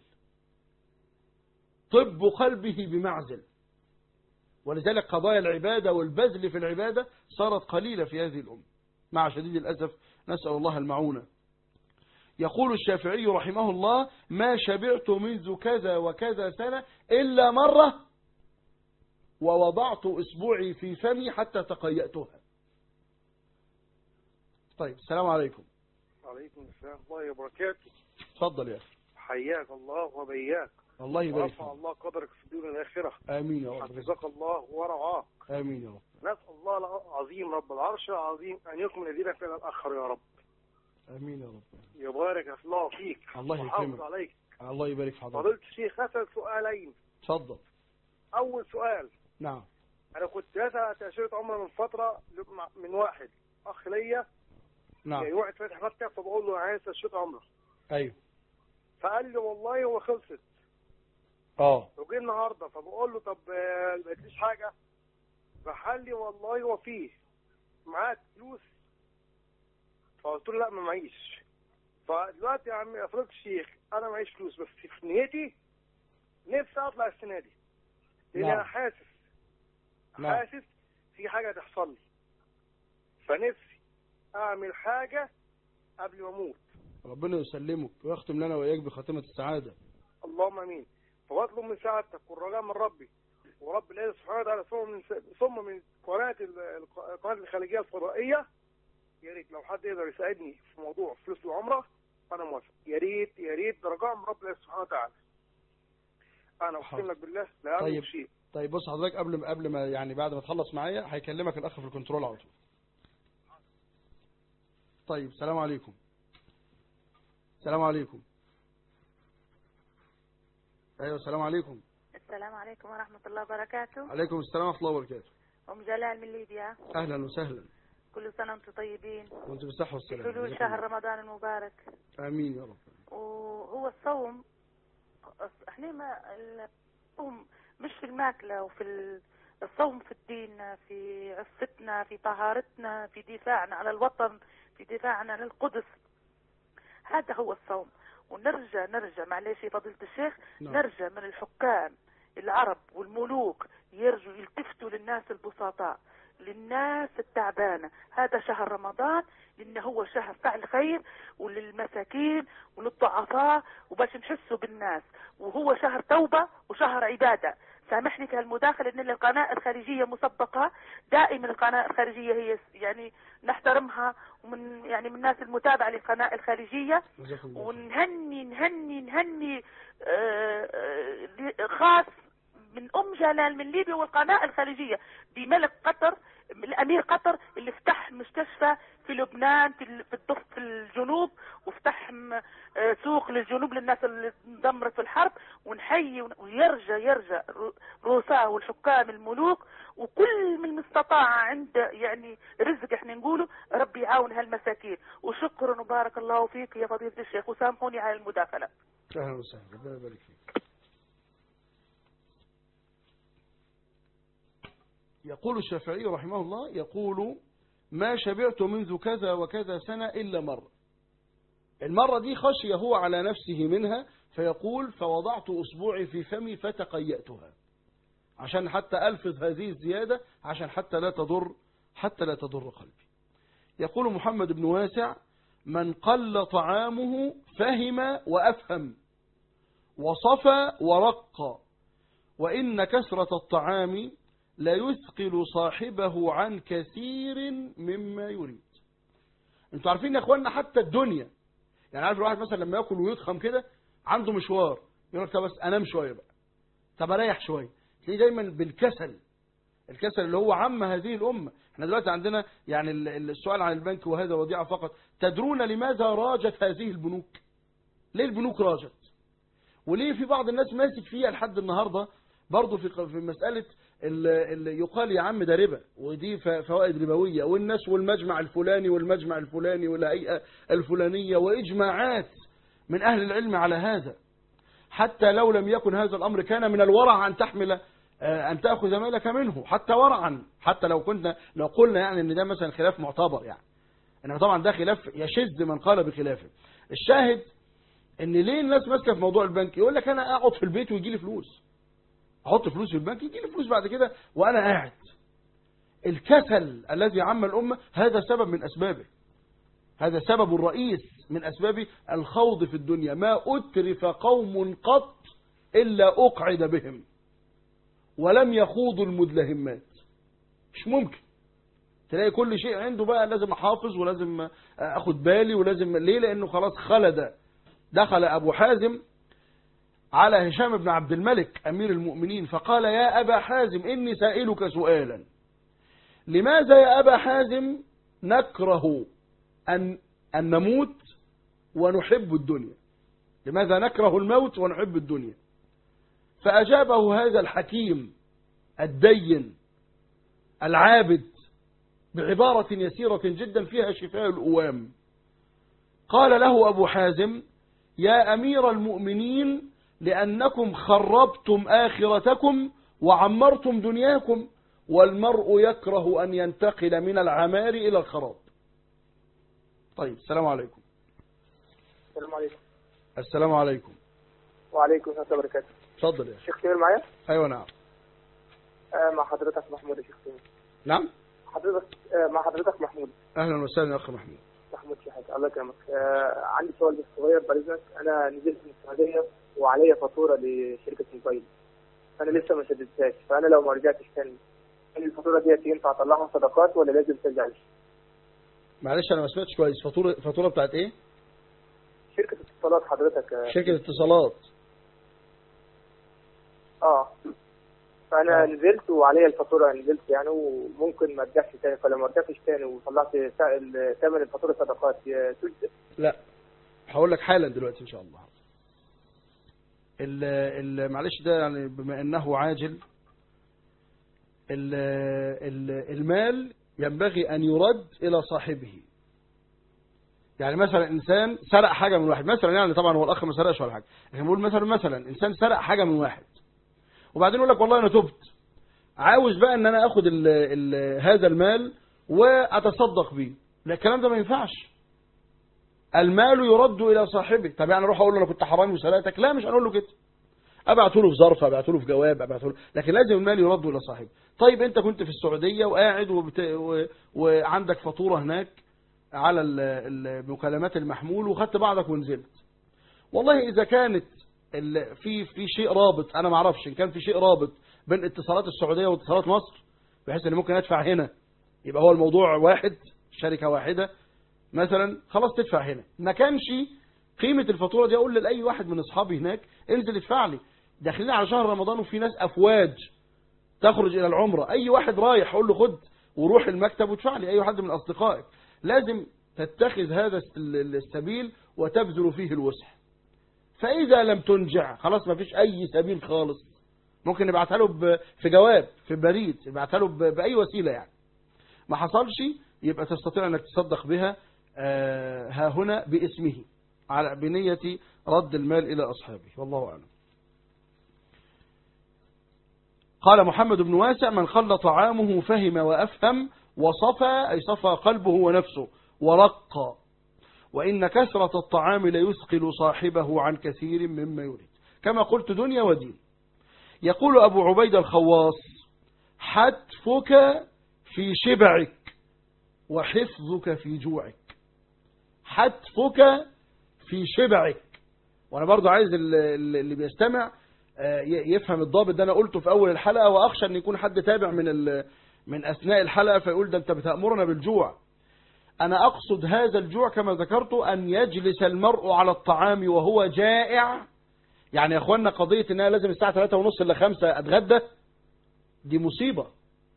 [SPEAKER 1] طب قلبه بمعزل. ولذلك قضايا العبادة والبذل في العبادة صارت قليلة في هذه الأمة مع شديد الأسف، نسأل الله المعونة. يقول الشافعي رحمه الله: ما شبعت منذ كذا وكذا سنة إلا مرة ووضعت إصبعي في فمي حتى تقيأتها. طيب، السلام عليكم.
[SPEAKER 3] وعليكم السلام ورحمة الله وبركاته.
[SPEAKER 1] تفضل يا أخي.
[SPEAKER 3] حياك الله وبياك.
[SPEAKER 1] الله يبارك فيك.
[SPEAKER 3] ورفع الله قدرك في الدنيا والآخرة.
[SPEAKER 1] آمين يا رب.
[SPEAKER 3] حفظك الله ورعاك.
[SPEAKER 1] آمين يا رب.
[SPEAKER 3] نسأل الله العظيم رب العرش العظيم أن يكمل الذين فينا الآخر يا رب.
[SPEAKER 1] آمين يا رب.
[SPEAKER 3] يبارك الله فيك.
[SPEAKER 1] الله يكرمك.
[SPEAKER 3] عليك.
[SPEAKER 1] الله يبارك في حضرتك.
[SPEAKER 3] فضيلة الشيخ أسأل سؤالين.
[SPEAKER 1] تفضل.
[SPEAKER 3] أول سؤال.
[SPEAKER 1] نعم.
[SPEAKER 3] أنا كنت أسأل تأشيرة عمرة من فترة من واحد أخ ليا.
[SPEAKER 1] نعم.
[SPEAKER 3] يعني واحد فاتح مكتب، فبقول له عايز تأشيرة عمرة.
[SPEAKER 1] أيوه.
[SPEAKER 3] فقال لي والله هو خلصت.
[SPEAKER 1] اه.
[SPEAKER 3] وجي النهارده فبقول له طب ما لقيتليش حاجه، فقال لي والله هو فيه معاك فلوس. فقلت له لا ما معيش. فدلوقتي يا عم يا فضيلة الشيخ انا معيش فلوس، بس في نيتي نفسي اطلع السنه دي، لان انا حاسس حاسس في حاجه تحصل لي، فنفسي اعمل حاجه قبل ما اموت.
[SPEAKER 1] ربنا يسلمك ويختم لنا واياك بخاتمه السعاده.
[SPEAKER 3] اللهم امين. فبطلب من سعادتك والرجاء من ربي ورب العزة سبحانه وتعالى ثم من ثم من قناة القناة الخليجية الفضائية، يا ريت لو حد يقدر يساعدني في موضوع فلوس العمرة أنا موافق. يا ريت يا ريت رجاء من رب العزة سبحانه وتعالى. أنا أقسم لك بالله لا أعلم
[SPEAKER 1] طيب
[SPEAKER 3] شيء.
[SPEAKER 1] طيب بص حضرتك، قبل قبل ما يعني بعد ما تخلص معايا هيكلمك الأخ في الكنترول على طول. طيب السلام عليكم. السلام عليكم. ايوه السلام عليكم.
[SPEAKER 4] السلام عليكم ورحمة الله وبركاته.
[SPEAKER 1] عليكم السلام ورحمة الله وبركاته.
[SPEAKER 4] أم جلال من ليبيا.
[SPEAKER 1] أهلا وسهلا.
[SPEAKER 4] كل سنة وأنتم طيبين.
[SPEAKER 1] وأنتم بالصحة والسلامة.
[SPEAKER 4] بحلول شهر رمضان المبارك.
[SPEAKER 1] آمين يا رب.
[SPEAKER 4] وهو الصوم احنا ما الصوم مش في الماكلة، وفي الصوم في الدين، في عفتنا، في طهارتنا، في دفاعنا على الوطن، في دفاعنا عن القدس. هذا هو الصوم. ونرجع نرجع معلش يا فضيلة الشيخ،
[SPEAKER 1] نعم.
[SPEAKER 4] نرجع من الحكام العرب والملوك يرجوا يلتفتوا للناس البسطاء، للناس التعبانة. هذا شهر رمضان لأنه هو شهر فعل خير وللمساكين وللضعفاء وباش نحسوا بالناس، وهو شهر توبة وشهر عبادة. سامحني في هالمداخلة ان القناة الخارجية مسبقة، دائما القناة الخارجية هي يعني نحترمها، ومن يعني من الناس المتابعة للقناة الخارجية. ونهني نهني نهني آه آه خاص من أم جلال من ليبيا والقناة الخارجية بملك قطر، الأمير قطر اللي فتح مستشفى في لبنان في الضفة في الجنوب، وفتح سوق للجنوب للناس اللي انضمرت في الحرب. ونحيي ويرجى يرجى رؤساء والحكام الملوك وكل من استطاع عند يعني رزق احنا نقوله ربي يعاون هالمساكين. وشكرا وبارك الله فيك يا فضيلة الشيخ، وسامحوني على المداخلة.
[SPEAKER 1] أهلا وسهلا، ربنا يبارك فيك. يقول الشافعي رحمه الله، يقول ما شبعت منذ كذا وكذا سنة إلا مرة. المرة دي خشي هو على نفسه منها، فيقول فوضعت أصبعي في فمي فتقيأتها، عشان حتى ألفظ هذه الزيادة، عشان حتى لا تضر حتى لا تضر قلبي. يقول محمد بن واسع من قل طعامه فهم وأفهم وصفى ورق، وإن كثرة الطعام لا يثقل صاحبه عن كثير مما يريد. انتوا عارفين يا اخوانا حتى الدنيا، يعني عارف الواحد مثلا لما ياكل ويضخم كده عنده مشوار يقول لك طب بس انام شويه بقى، طب اريح شويه، تلاقيه دايما بالكسل، الكسل اللي هو عم هذه الامه. احنا دلوقتي عندنا يعني السؤال عن البنك وهذا وديعه فقط. تدرون لماذا راجت هذه البنوك؟ ليه البنوك راجت؟ وليه في بعض الناس ماسك فيها لحد النهارده برضه في في مساله اللي يقال يا عم ده ربا ودي فوائد ربويه، والناس والمجمع الفلاني والمجمع الفلاني والهيئه الفلانيه، واجماعات من اهل العلم على هذا. حتى لو لم يكن هذا الامر كان من الورع ان تحمل ان تاخذ مالك منه، حتى ورعا، حتى لو كنا لو قلنا يعني ان ده مثلا خلاف معتبر، يعني انما طبعا ده خلاف يشذ من قال بخلافه. الشاهد ان ليه الناس ماسكه في موضوع البنك؟ يقول لك انا اقعد في البيت ويجي لي فلوس، احط فلوس في البنك يجي لي فلوس بعد كده وانا قاعد. الكسل الذي عم الامه هذا سبب من اسبابه، هذا سبب الرئيس من اسباب الخوض في الدنيا. ما اترف قوم قط الا اقعد بهم ولم يخوضوا المدلهمات. مش ممكن تلاقي كل شيء عنده بقى لازم احافظ ولازم اخد بالي ولازم ليه؟ لانه خلاص خلد. دخل ابو حازم على هشام بن عبد الملك أمير المؤمنين فقال يا أبا حازم إني سائلك سؤالا، لماذا يا أبا حازم نكره أن, أن نموت ونحب الدنيا؟ لماذا نكره الموت ونحب الدنيا؟ فأجابه هذا الحكيم الدين العابد بعبارة يسيرة جدا فيها شفاء الأوام. قال له أبو حازم يا أمير المؤمنين لأنكم خربتم آخرتكم وعمرتم دنياكم، والمرء يكره أن ينتقل من العمار إلى الخراب. طيب السلام عليكم.
[SPEAKER 3] السلام عليكم.
[SPEAKER 1] السلام عليكم.
[SPEAKER 3] وعليكم السلام وبركاته.
[SPEAKER 1] اتفضل يا
[SPEAKER 3] شيخ كبير معايا؟
[SPEAKER 1] ايوه نعم.
[SPEAKER 3] آه مع حضرتك محمود يا شيخ كبير.
[SPEAKER 1] نعم؟
[SPEAKER 3] حضرتك آه مع حضرتك محمود.
[SPEAKER 1] اهلا وسهلا يا اخ محمود.
[SPEAKER 3] محمود شحات الله يكرمك. آه عندي سؤال بس صغير بعد اذنك. انا نزلت من السعوديه وعليا فاتوره لشركه موبايل.
[SPEAKER 5] انا لسه ما سددتهاش، فانا لو ما رجعتش تاني هل الفاتوره ديت ينفع اطلعها صدقات ولا لازم ترجع لي؟
[SPEAKER 1] معلش انا ما سمعتش كويس. فاتوره فاتوره بتاعت ايه؟
[SPEAKER 5] شركه اتصالات حضرتك.
[SPEAKER 1] شركه اتصالات.
[SPEAKER 5] اه فانا
[SPEAKER 1] آه.
[SPEAKER 5] نزلت وعليا الفاتوره، نزلت يعني وممكن ما ارجعش تاني، فلما رجعتش تاني وطلعت ثمن الفاتوره صدقات تجزئ؟
[SPEAKER 1] لا هقول لك حالا دلوقتي ان شاء الله. ال ال معلش ده يعني بما انه عاجل، ال ال المال ينبغي ان يرد الى صاحبه. يعني مثلا انسان سرق حاجه من واحد مثلا، يعني طبعا هو الاخ ما سرقش ولا حاجه، لكن بنقول مثلا مثلا انسان سرق حاجه من واحد وبعدين يقول لك والله انا تبت، عاوز بقى ان انا اخد ال ال هذا المال واتصدق بيه. لا الكلام ده ما ينفعش. المال يرد الى صاحبه. طب يعني اروح اقول له انا كنت حرامي وسرقتك؟ لا مش هنقول له كده. ابعته له في ظرف، ابعته له في جواب، ابعته له، لكن لازم المال يرد الى صاحبه. طيب انت كنت في السعوديه وقاعد وبت... و... وعندك فاتوره هناك على المكالمات المحمول وخدت بعضك ونزلت. والله اذا كانت ال... في في شيء رابط، انا ما اعرفش ان كان في شيء رابط بين اتصالات السعوديه واتصالات مصر بحيث ان ممكن ادفع هنا يبقى هو الموضوع واحد، شركه واحده مثلا، خلاص تدفع هنا. ما كانش قيمه الفاتوره دي اقول لاي واحد من اصحابي هناك انزل ادفع لي. داخلين على شهر رمضان وفي ناس افواج تخرج الى العمره، اي واحد رايح اقول له خد وروح المكتب وادفع لي، اي واحد من اصدقائك. لازم تتخذ هذا السبيل وتبذل فيه الوسع. فاذا لم تنجع خلاص ما فيش اي سبيل خالص، ممكن نبعتها له في جواب، في بريد، نبعتها له باي وسيله. يعني ما حصلش يبقى تستطيع انك تصدق بها ها هنا باسمه على بنيه رد المال الى اصحابه، والله اعلم. قال محمد بن واسع: من خل طعامه فهم وأفهم وصفى، أي صفى قلبه ونفسه ورق، وإن كثرة الطعام ليثقل صاحبه عن كثير مما يريد، كما قلت دنيا ودين. يقول أبو عبيد الخواص: حتفك في شبعك وحفظك في جوعك. حتفك في شبعك. وأنا برضو عايز اللي بيستمع يفهم الضابط ده. انا قلته في اول الحلقه، واخشى ان يكون حد تابع من من اثناء الحلقه فيقول ده انت بتأمرنا بالجوع. انا اقصد هذا الجوع كما ذكرت ان يجلس المرء على الطعام وهو جائع. يعني يا اخوانا قضيه ان انا لازم الساعه ثلاثة ونص الا خمسة اتغدى، دي مصيبه.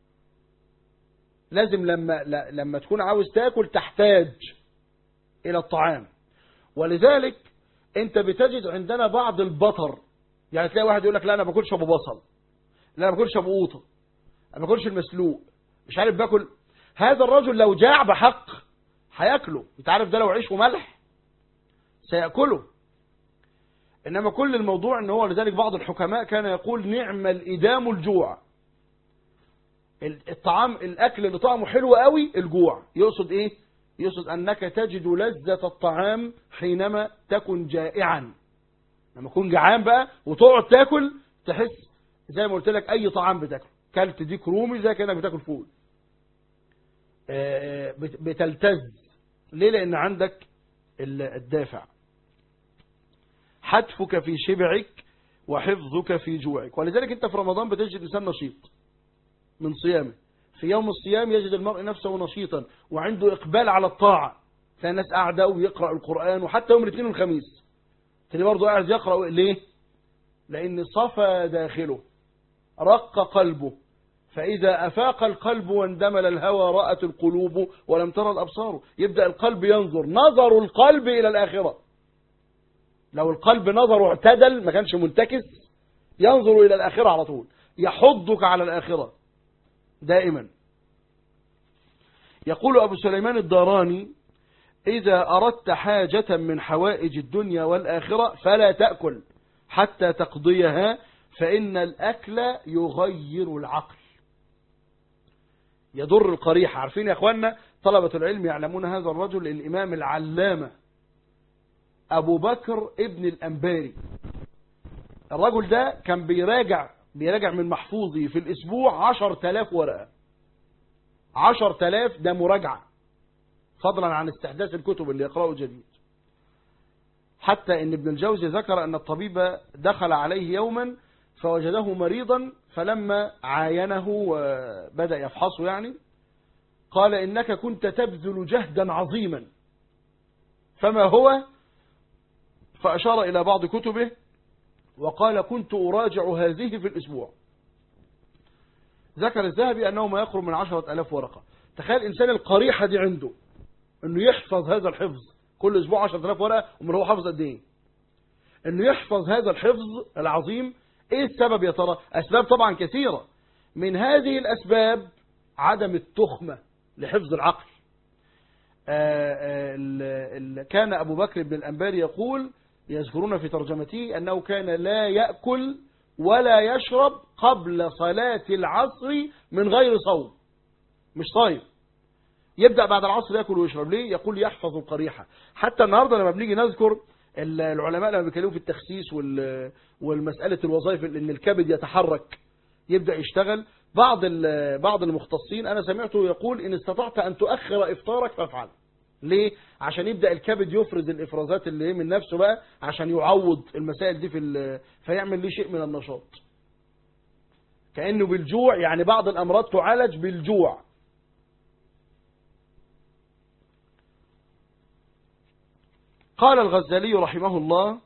[SPEAKER 1] لازم لما لما تكون عاوز تاكل تحتاج الى الطعام. ولذلك انت بتجد عندنا بعض البطر، يعني تلاقي واحد يقول لك لا انا باكلش ابو بصل، لا انا باكلش ابو قوطه، انا باكلش المسلوق، مش عارف باكل. هذا الرجل لو جاع بحق هياكله. انت عارف ده لو عيش وملح سيأكله. انما كل الموضوع ان هو، لذلك بعض الحكماء كان يقول نعم الإدام الجوع. الطعام الاكل اللي طعمه حلو قوي الجوع. يقصد ايه؟ يقصد انك تجد لذة الطعام حينما تكن جائعا. لما تكون جعان بقى وتقعد تاكل تحس زي ما قلت لك اي طعام بتاكله، كلت ديك رومي زي كانك بتاكل فول، بتلتز. ليه؟ لان عندك الدافع. حتفك في شبعك وحفظك في جوعك. ولذلك انت في رمضان بتجد انسان نشيط من صيامه. في يوم الصيام يجد المرء نفسه نشيطا وعنده اقبال على الطاعه. تلاقي الناس قاعده ويقرأ القرآن، وحتى يوم الاثنين والخميس تلاقي برضه قاعد يقرأ. ليه؟ لأن صفى داخله، رق قلبه. فإذا أفاق القلب واندمل الهوى رأت القلوب ولم ترى الأبصار. يبدأ القلب ينظر، نظر القلب إلى الآخرة. لو القلب نظره اعتدل ما كانش منتكس، ينظر إلى الآخرة على طول، يحضك على الآخرة دائما. يقول أبو سليمان الداراني: إذا أردت حاجة من حوائج الدنيا والآخرة فلا تأكل حتى تقضيها، فإن الأكل يغير العقل، يضر القريحة. عارفين يا أخوانا طلبة العلم يعلمون هذا الرجل الإمام العلامة أبو بكر ابن الأنباري. الرجل ده كان بيراجع بيراجع من محفوظه في الأسبوع عشر تلاف ورقة. عشر تلاف ده مراجعة، فضلا عن استحداث الكتب اللي يقرأه جديد. حتى ان ابن الجوزي ذكر ان الطبيب دخل عليه يوما فوجده مريضا، فلما عاينه وبدأ يفحصه يعني قال إنك كنت تبذل جهدا عظيما، فما هو؟ فأشار إلى بعض كتبه وقال كنت أراجع هذه في الأسبوع. ذكر الذهبي أنه ما يقرب من عشرة ألاف ورقة. تخيل إنسان القريحة دي عنده أنه يحفظ هذا الحفظ كل أسبوع عشرة ألاف ورقة، ومن هو حفظ قد إيه؟ أنه يحفظ هذا الحفظ العظيم. إيه السبب يا ترى؟ أسباب طبعا كثيرة، من هذه الأسباب عدم التخمة لحفظ العقل. آآ آآ كان أبو بكر بن الأنباري يقول، يذكرون في ترجمته أنه كان لا يأكل ولا يشرب قبل صلاة العصر من غير صوم، مش صايم، يبدأ بعد العصر يأكل ويشرب. ليه؟ يقول يحفظ القريحة. حتى النهاردة لما بنيجي نذكر العلماء لما بيتكلموا في التخسيس والمسألة الوظائف ان الكبد يتحرك يبدأ يشتغل، بعض بعض المختصين انا سمعته يقول ان استطعت ان تؤخر افطارك فافعل. ليه؟ عشان يبدأ الكبد يفرز الافرازات اللي من نفسه بقى عشان يعوض المسائل دي في فيعمل ليه شيء من النشاط، كأنه بالجوع. يعني بعض الامراض تعالج بالجوع. قال الغزالي رحمه الله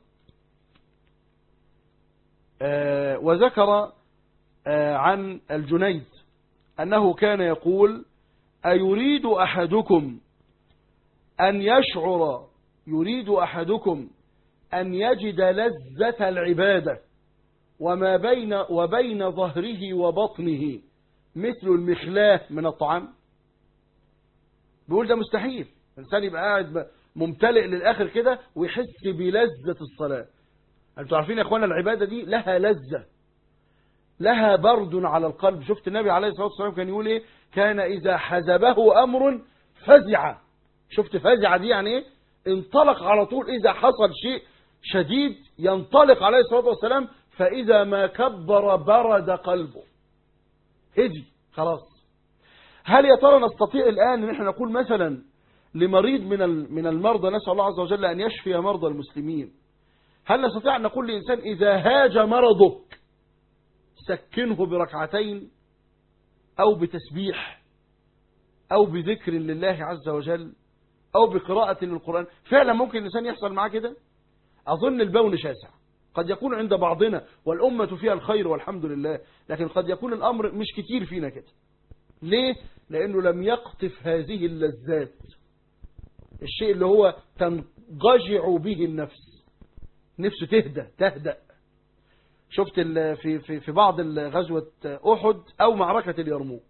[SPEAKER 1] آه وذكر آه عن الجنيد أنه كان يقول أيريد أحدكم أن يشعر يريد أحدكم أن يجد لذة العبادة وما بين وبين ظهره وبطنه مثل المخلاه من الطعام؟ بيقول ده مستحيل الإنسان يبقى قاعد ممتلئ للآخر كده ويحس بلذة الصلاة. أنتوا عارفين يا أخوانا العبادة دي لها لذة، لها برد على القلب. شفت النبي عليه الصلاة والسلام كان يقول إيه؟ كان إذا حزبه أمر فزع. شفت فزع دي يعني إيه؟ انطلق على طول. إذا حصل شيء شديد ينطلق عليه الصلاة والسلام، فإذا ما كبر برد قلبه، هدي خلاص. هل يا ترى نستطيع الآن أن احنا نقول مثلا لمريض من من المرضى، نسأل الله عز وجل أن يشفي مرضى المسلمين، هل نستطيع أن نقول لإنسان إذا هاج مرضك سكنه بركعتين أو بتسبيح أو بذكر لله عز وجل أو بقراءة للقرآن؟ فعلا ممكن الإنسان يحصل معاه كده؟ أظن البون شاسع. قد يكون عند بعضنا والأمة فيها الخير والحمد لله، لكن قد يكون الأمر مش كتير فينا كده. ليه؟ لأنه لم يقطف هذه اللذات، الشيء اللي هو تنقجع به النفس، نفسه تهدى تهدأ. شفت في في في بعض غزوة أحد أو معركة اليرموك،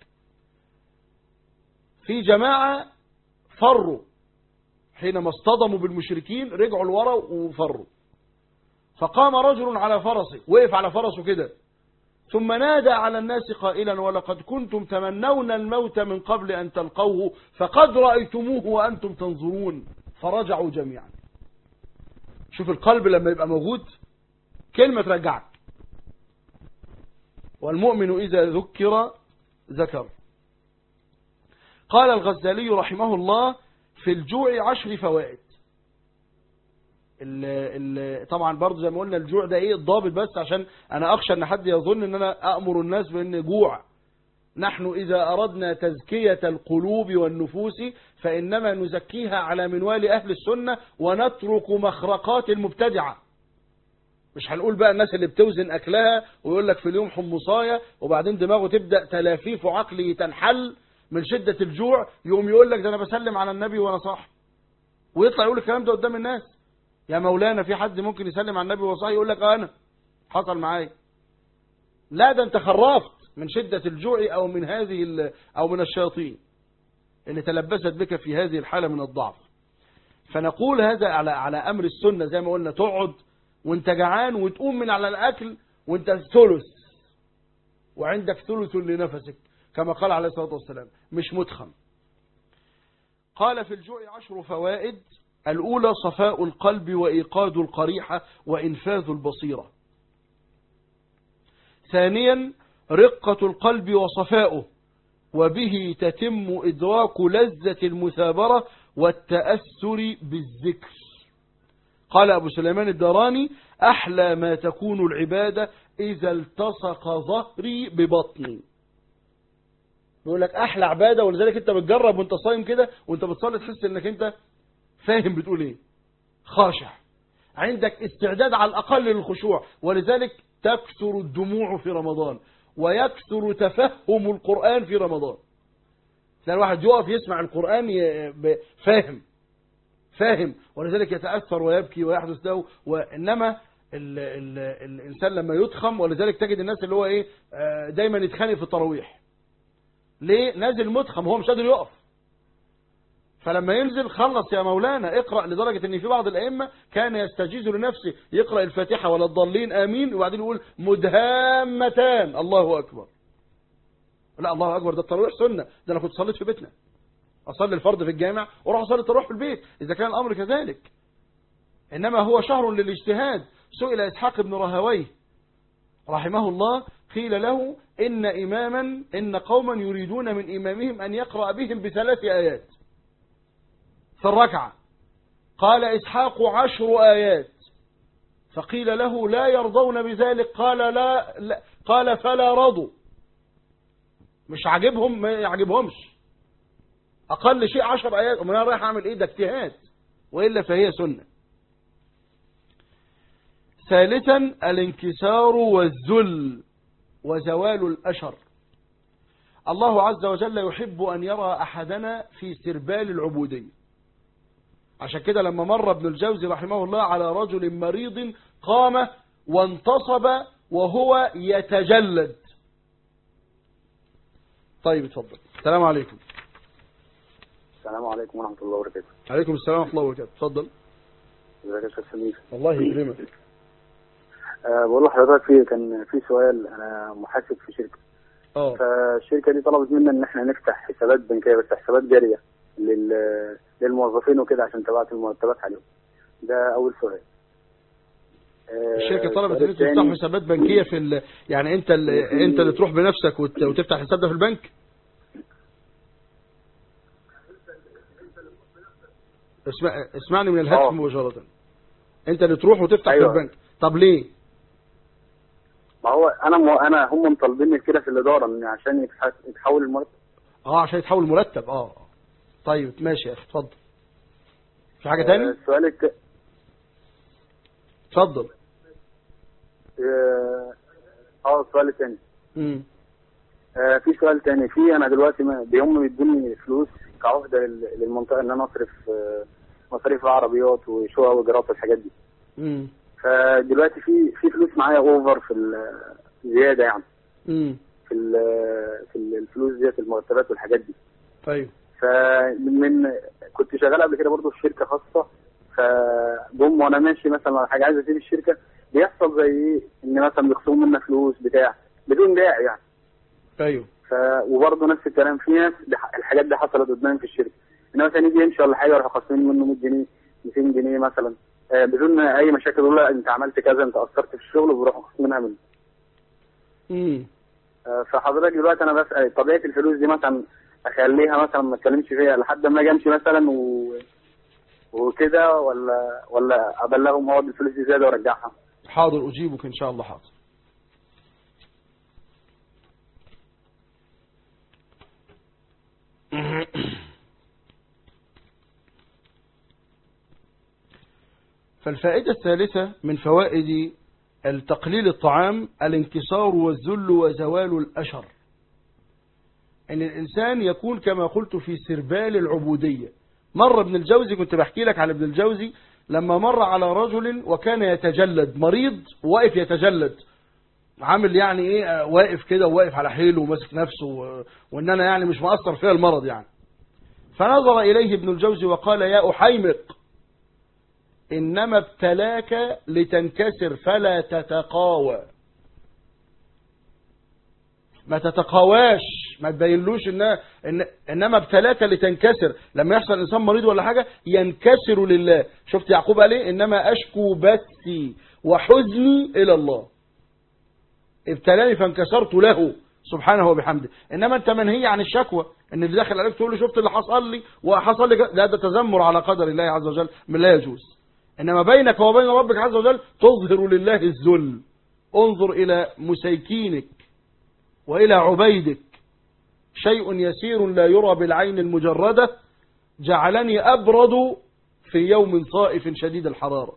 [SPEAKER 1] في جماعة فروا حينما اصطدموا بالمشركين، رجعوا لورا وفروا. فقام رجل على فرسه، وقف على فرسه كده، ثم نادى على الناس قائلا ولقد كنتم تمنون الموت من قبل أن تلقوه فقد رأيتموه وأنتم تنظرون، فرجعوا جميعا. شوف القلب لما يبقى موجود كلمة ترجعك. والمؤمن إذا ذكر ذكر. قال الغزالي رحمه الله في الجوع عشر فوائد. ال ال طبعا برضو زي ما قلنا الجوع ده ايه الضابط، بس عشان انا اخشى ان حد يظن ان انا امر الناس بان جوع. نحن اذا اردنا تزكية القلوب والنفوس فانما نزكيها على منوال اهل السنة ونترك مخرقات المبتدعة. مش هنقول بقى الناس اللي بتوزن اكلها ويقول لك في اليوم حمصايه وبعدين دماغه تبدأ تلافيف عقله تنحل من شدة الجوع، يقوم يقول لك ده انا بسلم على النبي وانا صاحي، ويطلع يقول الكلام ده قدام الناس. يا مولانا في حد ممكن يسلم على النبي وهو صاحي؟ يقول لك انا حصل معايا. لا، ده انت خرفت من شدة الجوع او من هذه او من الشياطين اللي تلبست بك في هذه الحالة من الضعف. فنقول هذا على على امر السنة زي ما قلنا، تقعد وانت جعان وتقوم من على الاكل وانت ثلث وعندك ثلث لنفسك كما قال عليه الصلاة والسلام، مش متخم. قال في الجوع عشر فوائد. الأولى صفاء القلب وإيقاد القريحة وإنفاذ البصيرة. ثانيا رقة القلب وصفاؤه، وبه تتم إدراك لذة المثابرة والتأثر بالذكر. قال أبو سليمان الداراني: أحلى ما تكون العبادة إذا التصق ظهري ببطني. بيقول لك أحلى عبادة، ولذلك أنت بتجرب وأنت صايم كده وأنت بتصلي تحس أنك أنت فاهم بتقول إيه، خاشع، عندك استعداد على الأقل للخشوع، ولذلك تكثر الدموع في رمضان ويكثر تفهم القرآن في رمضان. تلاقي الواحد يقف يسمع القرآن فاهم فاهم ولذلك يتأثر ويبكي ويحدث له. وإنما ال ال الإنسان لما يضخم، ولذلك تجد الناس اللي هو إيه دايما يتخانق في التراويح. ليه؟ نازل مضخم، هو مش قادر يقف، فلما ينزل خلص يا مولانا اقرأ، لدرجة ان في بعض الائمة كان يستجيز لنفسه يقرأ الفاتحة ولا الضالين امين وبعدين يقول مدهامتان الله اكبر. لا، الله اكبر ده التراويح سنة، ده انا كنت صليت في بيتنا، اصلي الفرض في الجامع واروح اصلي التراويح في البيت اذا كان الامر كذلك. انما هو شهر للاجتهاد. سئل اسحاق بن راهويه رحمه الله، قيل له ان اماما ان قوما يريدون من امامهم ان يقرأ بهم بثلاث ايات في الركعة. قال إسحاق: عشر آيات. فقيل له: لا يرضون بذلك. قال لا, لا قال فلا رضوا. مش عاجبهم، ما يعجبهمش، أقل شيء عشر آيات. ومن أنا رايح أعمل إيه؟ ده اجتهاد، وإلا فهي سنة. ثالثا الانكسار والذل وزوال الأشر. الله عز وجل يحب أن يرى أحدنا في سربال العبودية. عشان كده لما مر ابن الجوزي رحمه الله على رجل مريض قام وانتصب وهو يتجلد. طيب اتفضل. السلام عليكم.
[SPEAKER 6] السلام عليكم ورحمة الله وبركاته.
[SPEAKER 1] عليكم السلام ورحمة الله وبركاته. اتفضل.
[SPEAKER 6] ازيك يا شيخ سمير؟
[SPEAKER 1] الله يكرمك.
[SPEAKER 6] أه بقول لحضرتك في كان في سؤال. انا محاسب في شركة. اه فالشركة دي طلبت منا ان احنا نفتح حسابات بنكية، بس حسابات جارية لل للموظفين وكده عشان تبعت المرتبات عليهم. ده اول سؤال.
[SPEAKER 1] الشركه طلبت ان انتوا تفتحوا حسابات بنكيه في ال... يعني انت ال... انت اللي تروح بنفسك وت... وتفتح حساب ده في البنك. اسمع... اسمعني من الهاتف مباشره. انت اللي تروح وتفتح أيوة. في البنك. طب ليه؟
[SPEAKER 6] ما هو انا م... انا هم مطالبيني كده في الاداره ان عشان يتح... يتحول المرتب.
[SPEAKER 1] اه عشان يتحول المرتب. اه طيب ماشي يا اخي، اتفضل. في حاجه تاني؟
[SPEAKER 6] آه سؤالك.
[SPEAKER 1] اتفضل.
[SPEAKER 6] اه, آه سؤال تاني.
[SPEAKER 1] امم
[SPEAKER 6] آه في سؤال تاني. في انا دلوقتي بيوم بيدوني فلوس كعقده للمنطقه ان انا اصرف آه مصاريف العربيات وشقق وايجارات والحاجات دي.
[SPEAKER 1] امم
[SPEAKER 6] فدلوقتي في في فلوس معايا اوفر في الزياده يعني.
[SPEAKER 1] امم
[SPEAKER 6] في في الفلوس ديت المرتبات والحاجات دي.
[SPEAKER 1] طيب.
[SPEAKER 6] فمن كنت شغال قبل كده برضه في شركه خاصه، فجم وانا ماشي مثلا على حاجه عايز اسيب الشركه، بيحصل زي ايه ان مثلا بيخصموا منا فلوس بتاع بدون داعي يعني.
[SPEAKER 1] ايوه.
[SPEAKER 6] ف وبرضه نفس الكلام في ناس الحاجات دي حصلت قدامي في الشركه، ان مثلا يجي يمشي ولا حاجه يروحوا خاصمين منه مية جنيه ميتين جنيه مثلا آه بدون اي مشاكل، يقول لا انت عملت كذا انت قصرت في الشغل، وبيروحوا خاصمينها منه.
[SPEAKER 1] امم
[SPEAKER 6] آه فحضرتك دلوقتي انا بسال طبيعه الفلوس دي مثلا اخليها مثلا ما اتكلمش فيها لحد ما اجي امشي مثلا و... وكده، ولا ولا ابلغهم هو بالفلوس دي زياده وارجعها؟
[SPEAKER 1] حاضر اجيبك ان شاء الله. حاضر. فالفائدة الثالثة من فوائد التقليل الطعام الانكسار والذل وزوال الأشر، ان الانسان يكون كما قلت في سربال العبودية. مر ابن الجوزي، كنت بحكي لك على ابن الجوزي لما مر على رجل وكان يتجلد، مريض واقف يتجلد، عامل يعني ايه واقف كده وواقف على حيله وماسك نفسه و... وان انا يعني مش مأثر فيها المرض يعني. فنظر اليه ابن الجوزي وقال: يا أحيمق، انما ابتلاك لتنكسر فلا تتقاوى. ما تتقواش، ما تبينلوش إن... إن... انما ابتلاك لتنكسر. لما يحصل انسان مريض ولا حاجه ينكسر لله. شفت يعقوب قال ايه؟ انما اشكو بثي وحزني الى الله، ابتلاني فانكسرت له سبحانه وبحمده. انما انت منهي عن الشكوى، ان اللي داخل عليك تقول له شفت اللي حصل لي وحصل لي، لا ده تذمر على قدر الله عز وجل، من لا يجوز. إنما بينك وبين ربك عز وجل تظهر لله الذل. انظر إلى مسيكينك وإلى عبيدك، شيء يسير لا يرى بالعين المجردة جعلني أبرد في يوم صائف شديد الحرارة،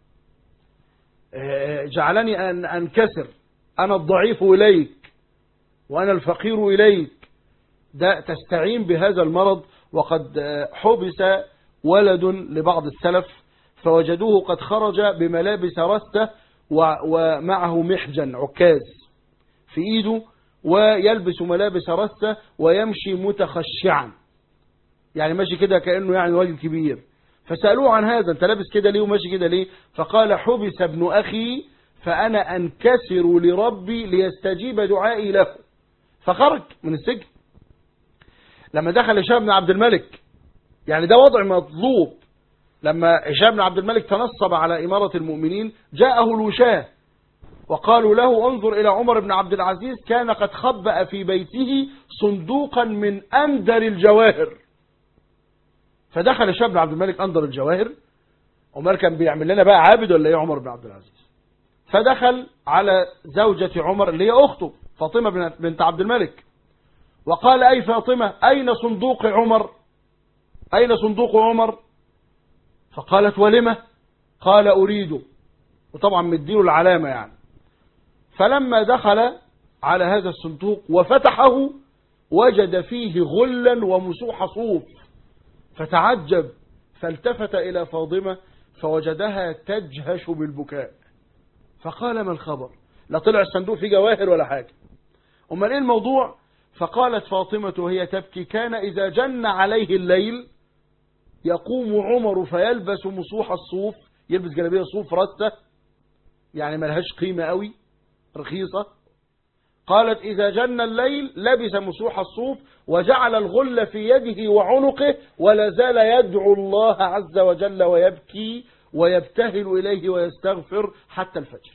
[SPEAKER 1] جعلني أن أنكسر، أنا الضعيف إليك وأنا الفقير إليك. ده تستعين بهذا المرض. وقد حبس ولد لبعض السلف فوجدوه قد خرج بملابس رستة ومعه محجن عكاز في إيده، ويلبس ملابس رستة ويمشي متخشعا، يعني ماشي كده كأنه يعني راجل كبير. فسألوه عن هذا، انت لابس كده ليه وماشي كده ليه؟ فقال حبس ابن أخي فأنا أنكسر لربي ليستجيب دعائي له. فخرج من السجن. لما دخل هشام بن عبد الملك، يعني ده وضع مطلوب، لما هشام بن عبد الملك تنصب على إمارة المؤمنين جاءه الوشاة وقالوا له انظر إلى عمر بن عبد العزيز كان قد خبأ في بيته صندوقا من أندر الجواهر. فدخل هشام بن عبد الملك أندر الجواهر. عمر كان بيعمل لنا بقى عابد ولا ايه عمر بن عبد العزيز؟ فدخل على زوجة عمر اللي هي أخته فاطمة بنت عبد الملك وقال أي فاطمة أين صندوق عمر؟ أين صندوق عمر؟ فقالت ولمه؟ قال أريده، وطبعا مديله العلامة يعني. فلما دخل على هذا الصندوق وفتحه وجد فيه غلا ومسوح صوف، فتعجب فالتفت إلى فاطمة فوجدها تجهش بالبكاء. فقال ما الخبر؟ لا طلع الصندوق فيه جواهر ولا حاجة، أمال إيه الموضوع؟ فقالت فاطمة وهي تبكي كان إذا جن عليه الليل يقوم عمر فيلبس مصوح الصوف، يلبس جلابية صوف رستة يعني ملهاش قيمة قوي رخيصة. قالت إذا جن الليل لبس مسوح الصوف وجعل الغل في يده وعنقه ولا زال يدعو الله عز وجل ويبكي ويبتهل إليه ويستغفر حتى الفجر.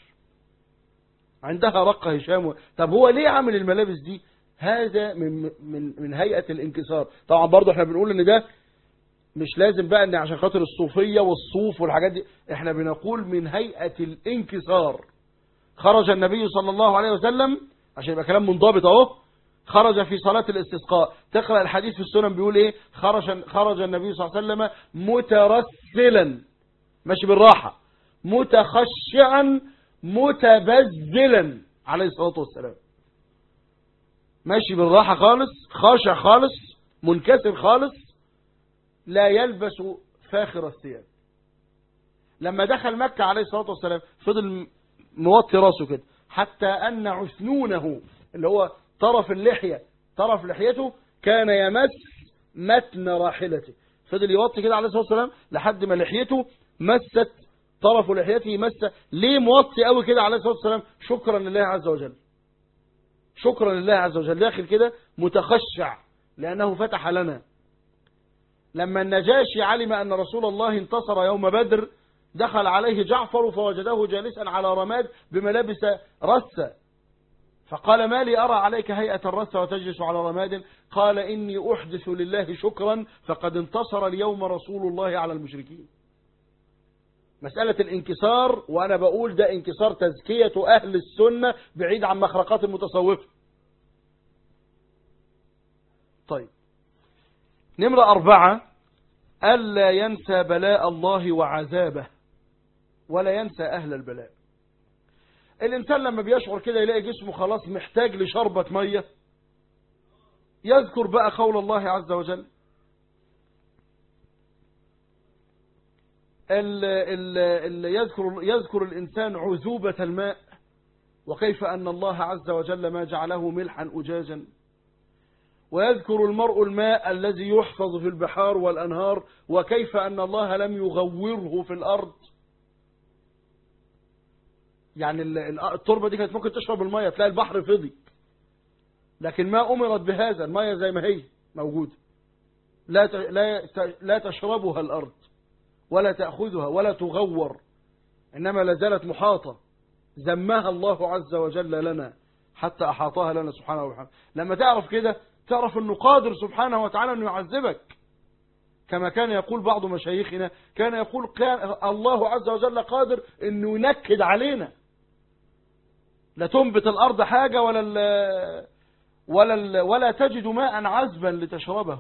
[SPEAKER 1] عندها رق هشام. طب هو ليه عمل الملابس دي؟ هذا من من من هيئة الانكسار. طبعا برضو احنا بنقول ان ده مش لازم بقى ان عشان خاطر الصوفية والصوف والحاجات دي، احنا بنقول من هيئة الانكسار. خرج النبي صلى الله عليه وسلم عشان يبقى كلام منضبط اهو، خرج في صلاة الاستسقاء، تقرأ الحديث في السنن بيقول ايه؟ خرج خرج النبي صلى الله عليه وسلم مترسلا، ماشي بالراحة، متخشعا متبذلا عليه الصلاة والسلام، ماشي بالراحة خالص، خاشع خالص، منكسر خالص، لا يلبس فاخر الثياب. لما دخل مكة عليه الصلاة والسلام فضل موطي راسه كده حتى أن عثنونه اللي هو طرف اللحية، طرف لحيته كان يمس متن راحلته، فضل يوطي كده عليه الصلاة والسلام لحد ما لحيته مست طرف لحيته مس. ليه موطي قوي كده عليه الصلاة والسلام؟ شكرا لله عز وجل، شكرا لله عز وجل، داخل كده متخشع لأنه فتح لنا. لما النجاشي علم أن رسول الله انتصر يوم بدر دخل عليه جعفر فوجده جالسا على رماد بملابس رسة، فقال ما لي أرى عليك هيئة الرسة وتجلس على رماد؟ قال إني أحدث لله شكرا فقد انتصر اليوم رسول الله على المشركين. مسألة الانكسار، وأنا بقول ده انكسار تزكية أهل السنة بعيد عن مخرقات المتصوفة. طيب نمرة أربعة، ألا ينسى بلاء الله وعذابه ولا ينسى أهل البلاء. الإنسان لما بيشعر كده يلاقي جسمه خلاص محتاج لشربة مية يذكر بقى قول الله عز وجل. ال ال ال يذكر, يذكر الإنسان عذوبة الماء وكيف أن الله عز وجل ما جعله ملحا أجاجا، ويذكر المرء الماء الذي يحفظ في البحار والأنهار وكيف أن الله لم يغوره في الأرض. يعني التربة دي كانت ممكن تشرب المية تلاقي البحر فضي، لكن ما أمرت بهذا، المية زي ما هي موجودة، لا لا لا تشربها الأرض ولا تأخذها ولا تغور، إنما لازالت محاطة، زمها الله عز وجل لنا حتى أحاطها لنا سبحانه وتعالى. لما تعرف كده تعرف أنه قادر سبحانه وتعالى أنه يعذبك، كما كان يقول بعض مشايخنا، كان يقول كان الله عز وجل قادر انه ينكد علينا، لا تنبت الارض حاجة ولا ال ولا ال ولا تجد ماء عذبا لتشربه.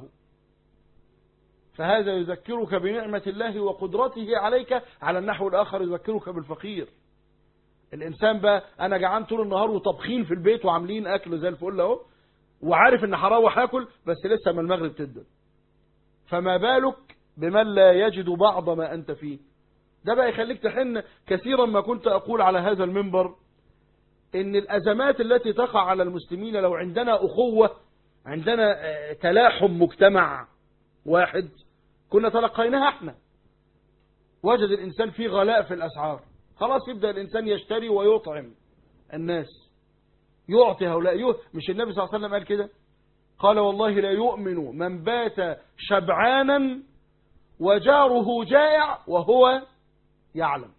[SPEAKER 1] فهذا يذكرك بنعمة الله وقدرته عليك، على النحو الآخر يذكرك بالفقير. الإنسان بقى أنا جعان طول النهار وطبخين في البيت وعاملين أكل زي الفل أهو، وعارف إن هروح آكل بس لسه ما المغرب تدن، فما بالك بمن لا يجد بعض ما أنت فيه. ده بقى يخليك تحن. كثيرا ما كنت أقول على هذا المنبر إن الأزمات التي تقع على المسلمين لو عندنا أخوة، عندنا تلاحم مجتمع واحد، كنا تلقيناها احنا. وجد الإنسان في غلاء في الأسعار، خلاص يبدأ الإنسان يشتري ويطعم الناس، يعطي هؤلاء. مش النبي صلى الله عليه وسلم قال كده؟ قال والله لا يؤمن من بات شبعانا وجاره جائع وهو يعلم.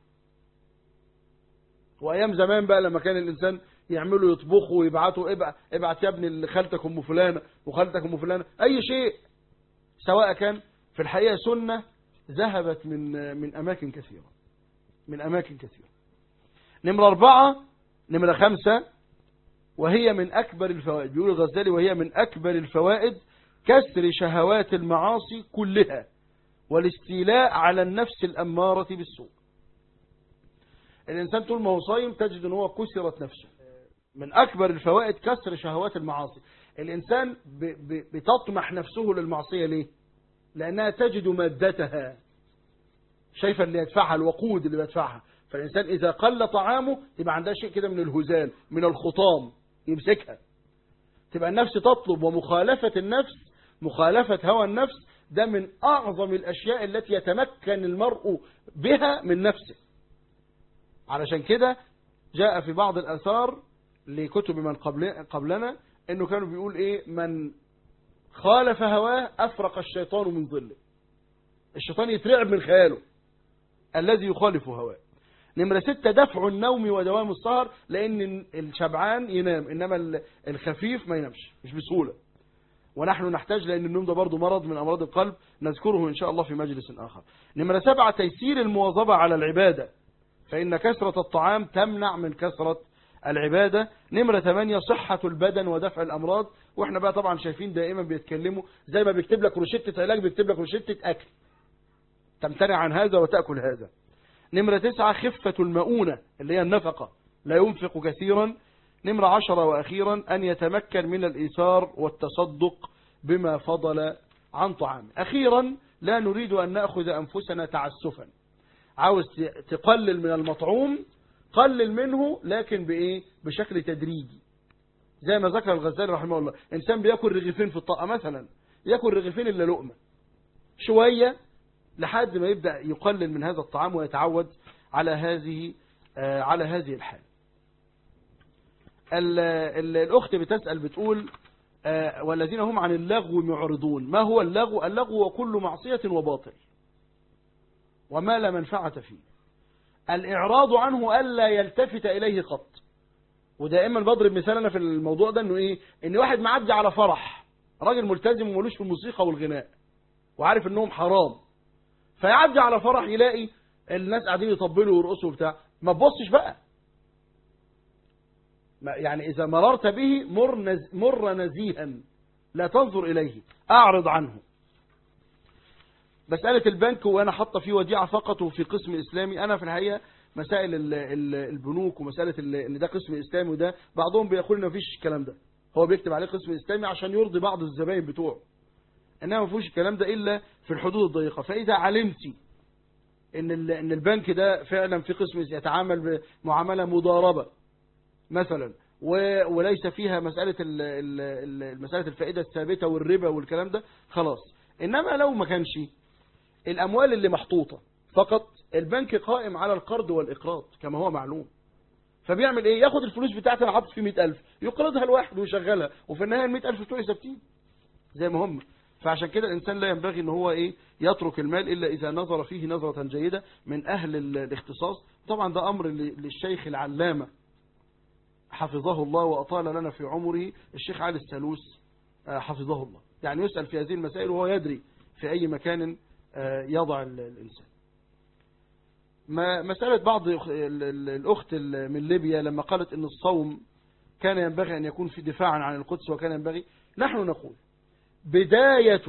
[SPEAKER 1] وأيام زمان بقى لما كان الإنسان يعملوا يطبخوا ويبعتوا ابعت, ابعت يا ابني لخالتك أم فلانة وخالتك أم فلانة، أي شيء، سواء كان في الحقيقة سنة ذهبت من من أماكن كثيرة، من أماكن كثيرة. نمرة أربعة، نمرة خمسة، وهي من أكبر الفوائد، بيقول الغزالي وهي من أكبر الفوائد كسر شهوات المعاصي كلها والاستيلاء على النفس الأمارة بالسوء. الإنسان طول ما هو صايم تجد أنه هو كسرت نفسه. من أكبر الفوائد كسر شهوات المعاصي. الإنسان بتطمح نفسه للمعصية ليه؟ لأنها تجد مادتها، شايفة اللي يدفعها، الوقود اللي يدفعها. فالإنسان إذا قل طعامه تبقى عندها شيء كده من الهزال، من الخطام يمسكها، تبقى النفس تطلب. ومخالفة النفس، مخالفة هوى النفس، ده من أعظم الأشياء التي يتمكن المرء بها من نفسه. علشان كده جاء في بعض الآثار لكتب من قبلنا إنه كانوا بيقول إيه: من خالف هواه أفرق الشيطان من ظله. الشيطان يترعب من خياله الذي يخالف هواه. نمرة ستة، دفع النوم ودوام السهر، لأن الشبعان ينام إنما الخفيف ما ينامش مش بسهولة. ونحن نحتاج، لأن النوم ده برضو مرض من أمراض القلب، نذكره إن شاء الله في مجلس آخر. نمرة سبعة، تيسير المواظبة على العبادة، فإن كثرة الطعام تمنع من كثرة العبادة. نمرة ثمانية، صحة البدن ودفع الأمراض. وإحنا بقى طبعا شايفين دائما بيتكلموا زي ما بيكتب لك روشتة علاج بيكتب لك روشتة أكل، تمتنع عن هذا وتأكل هذا. نمرة تسعة، خفة المؤونة اللي هي النفقة، لا ينفق كثيرا. نمرة عشرة وأخيرا، أن يتمكن من الإيثار والتصدق بما فضل عن طعام. أخيرا، لا نريد أن نأخذ أنفسنا تعسفا. عاوز تقلل من المطعوم قلل منه، لكن بإيه؟ بشكل تدريجي، زي ما ذكر الغزالي رحمه الله. إنسان بيأكل رغيفين في الطاقة مثلا، يأكل رغيفين إلا لقمة، شوية لحد ما يبدأ يقلل من هذا الطعام ويتعود على هذه آه على هذه الحال. الأخت بتسأل بتقول آه والذين هم عن اللغو معرضون. ما هو اللغو؟ اللغو وكل معصية وباطل وما لا منفعة فيه. الإعراض عنه ألا يلتفت إليه قط. ودائما بضرب مثالنا في الموضوع ده إنه إيه؟ إن واحد معدي على فرح، راجل ملتزم وملوش في الموسيقى والغناء وعارف إنهم حرام، فيعدي على فرح يلاقي الناس قاعدين يطبلوا ويرقصوا وبتاع، ما تبصش بقى. يعني إذا مررت به مر, نز مر نزيها، لا تنظر إليه، أعرض عنه. مسألة البنك وأنا حاطة فيه وديعة فقط وفي قسم إسلامي، أنا في الحقيقة مسائل البنوك ومسألة اللي ده قسم إسلامي وده بعضهم بيقول إنه مفيش الكلام ده، هو بيكتب عليه قسم إسلامي عشان يرضي بعض الزبائن بتوعه، إنما مفيش الكلام ده إلا في الحدود الضيقة. فإذا علمتي إن إن البنك ده فعلا في قسم يتعامل بمعاملة مضاربة مثلا وليس فيها مسألة مسألة الفائدة الثابتة والربا والكلام ده، خلاص. إنما لو ما كانش الأموال اللي محطوطة فقط، البنك قائم على القرض والإقراض كما هو معلوم، فبيعمل إيه؟ ياخد الفلوس بتاعتي أنا حاطط فيه مئة ألف يقرضها الواحد ويشغلها، وفي النهاية المئة ألف بتوعي ثابتين زي ما هم. فعشان كده الإنسان لا ينبغي إن هو إيه يترك المال إلا إذا نظر فيه نظرة جيدة من أهل الاختصاص. طبعا ده أمر للشيخ العلامة حفظه الله وأطال لنا في عمره، الشيخ علي السالوس حفظه الله، يعني يسأل في هذه المسائل وهو يدري في أي مكان يضع الإنسان. مسألة بعض الأخت من ليبيا لما قالت أن الصوم كان ينبغي أن يكون في دفاعا عن القدس وكان ينبغي، نحن نقول بداية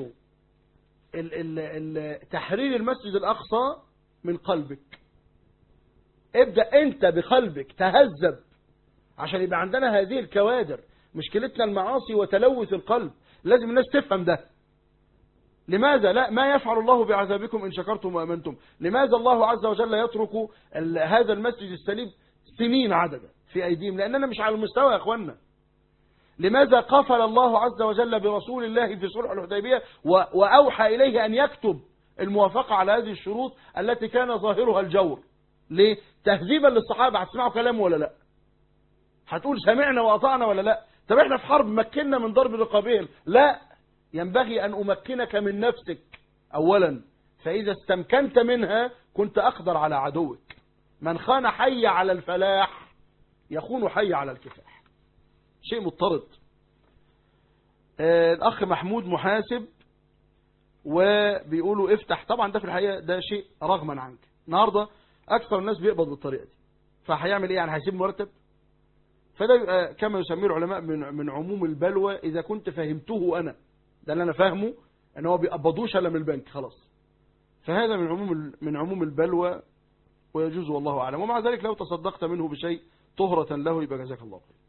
[SPEAKER 1] تحرير المسجد الأقصى من قلبك. ابدأ أنت بقلبك، تهذب عشان يبقى عندنا هذه الكوادر. مشكلتنا المعاصي وتلوث القلب، لازم الناس تفهم ده. لماذا لا ما يفعل الله بعذابكم إن شكرتم وأمنتم؟ لماذا الله عز وجل يترك هذا المسجد السليم سنين عددا في أيديهم؟ لأننا مش على المستوى يا أخوانا. لماذا قفل الله عز وجل برسول الله في صلح الحديبية وأوحى إليه أن يكتب الموافقة على هذه الشروط التي كان ظاهرها الجور؟ ليه؟ تهذيبا للصحابة. هتسمعوا كلامه ولا لا؟ هتقول سمعنا وأطعنا ولا لا؟ طب احنا في حرب مكننا من ضرب رقابهم؟ لا، ينبغي أن أمكنك من نفسك أولا، فإذا استمكنت منها كنت أقدر على عدوك. من خان حي على الفلاح يخون حي على الكفاح. شيء مضطرد. آه الأخ محمود محاسب وبيقولوا افتح. طبعا ده في الحقيقة ده شيء رغما عنك. النهاردة أكثر الناس بيقبض بالطريقة دي، فهيعمل إيه يعني؟ هيسيب مرتب؟ فده يبقى كما يسميه العلماء من, من عموم البلوى. إذا كنت فهمته أنا، ده اللي أنا فاهمه، أن هو بيقبضوش إلا من البنك خلاص، فهذا من عموم من عموم البلوى ويجوز والله أعلم. ومع ذلك لو تصدقت منه بشيء طهرة له يبقى جزاك الله خير.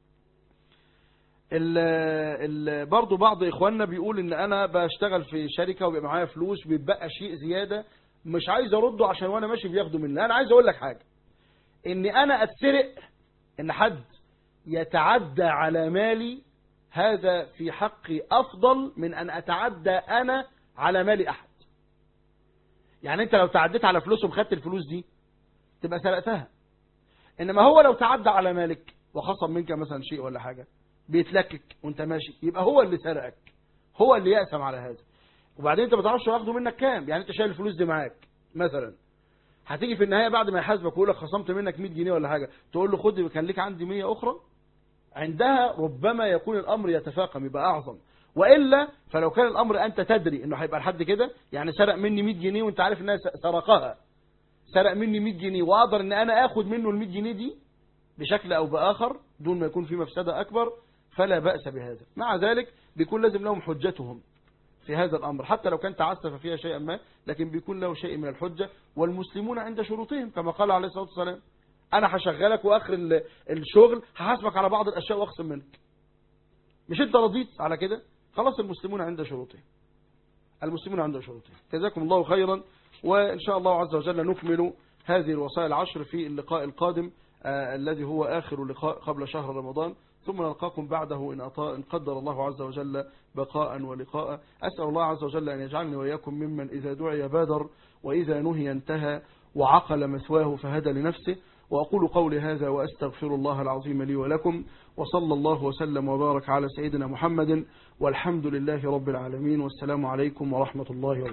[SPEAKER 1] ال ال برضو بعض إخواننا بيقول إن أنا بشتغل في شركة وبيبقى معايا فلوس بيتبقى شيء زيادة مش عايز أرده عشان وأنا ماشي بياخدوا مني. أنا عايز أقول لك حاجة، إني أنا أتسرق، إن حد يتعدى على مالي، هذا في حقي أفضل من أن أتعدى أنا على مال أحد. يعني أنت لو تعديت على فلوسهم خدت الفلوس دي تبقى سرقتها، إنما هو لو تعدى على مالك وخصم منك مثلا شيء ولا حاجة بيتلكك وانت ماشي، يبقى هو اللي سرقك، هو اللي يأثم على هذا. وبعدين انت ما تعرفش ياخده منك كام. يعني انت شايل الفلوس دي معاك مثلا، هتيجي في النهاية بعد ما يحاسبك ويقول لك خصمت منك مية جنيه ولا حاجة، تقول له خد كان ليك عندي مية أخرى. عندها ربما يكون الأمر يتفاقم يبقى أعظم. وإلا فلو كان الأمر أنت تدري إنه هيبقى لحد كده، يعني سرق مني مية جنيه وانت عارف إنها سرقها، سرق مني مية جنيه وأقدر إن أنا آخد منه ال مية جنيه دي بشكل أو بآخر دون ما يكون في مفسدة أكبر، فلا بأس بهذا. مع ذلك بيكون لازم لهم حجتهم في هذا الأمر، حتى لو كان تعسف فيها شيئا ما، لكن بيكون له شيء من الحجة. والمسلمون عند شروطهم كما قال عليه الصلاة والسلام، أنا هشغلك وآخر الشغل هحاسبك على بعض الأشياء وأقسم منك. مش أنت رضيت على كده؟ خلاص المسلمون عند شروطهم، المسلمون عند شروطهم. جزاكم الله خيرا. وإن شاء الله عز وجل نكمل هذه الوصايا العشر في اللقاء القادم آه الذي هو آخر لقاء قبل شهر رمضان، ثم نلقاكم بعده إن, إن قدر الله عز وجل بقاء ولقاء. أسأل الله عز وجل أن يجعلني وإياكم ممن إذا دعي بادر وإذا نهي انتهى وعقل مثواه فهدى لنفسه. وأقول قولي هذا وأستغفر الله العظيم لي ولكم، وصلى الله وسلم وبارك على سيدنا محمد، والحمد لله رب العالمين، والسلام عليكم ورحمة الله وبركاته.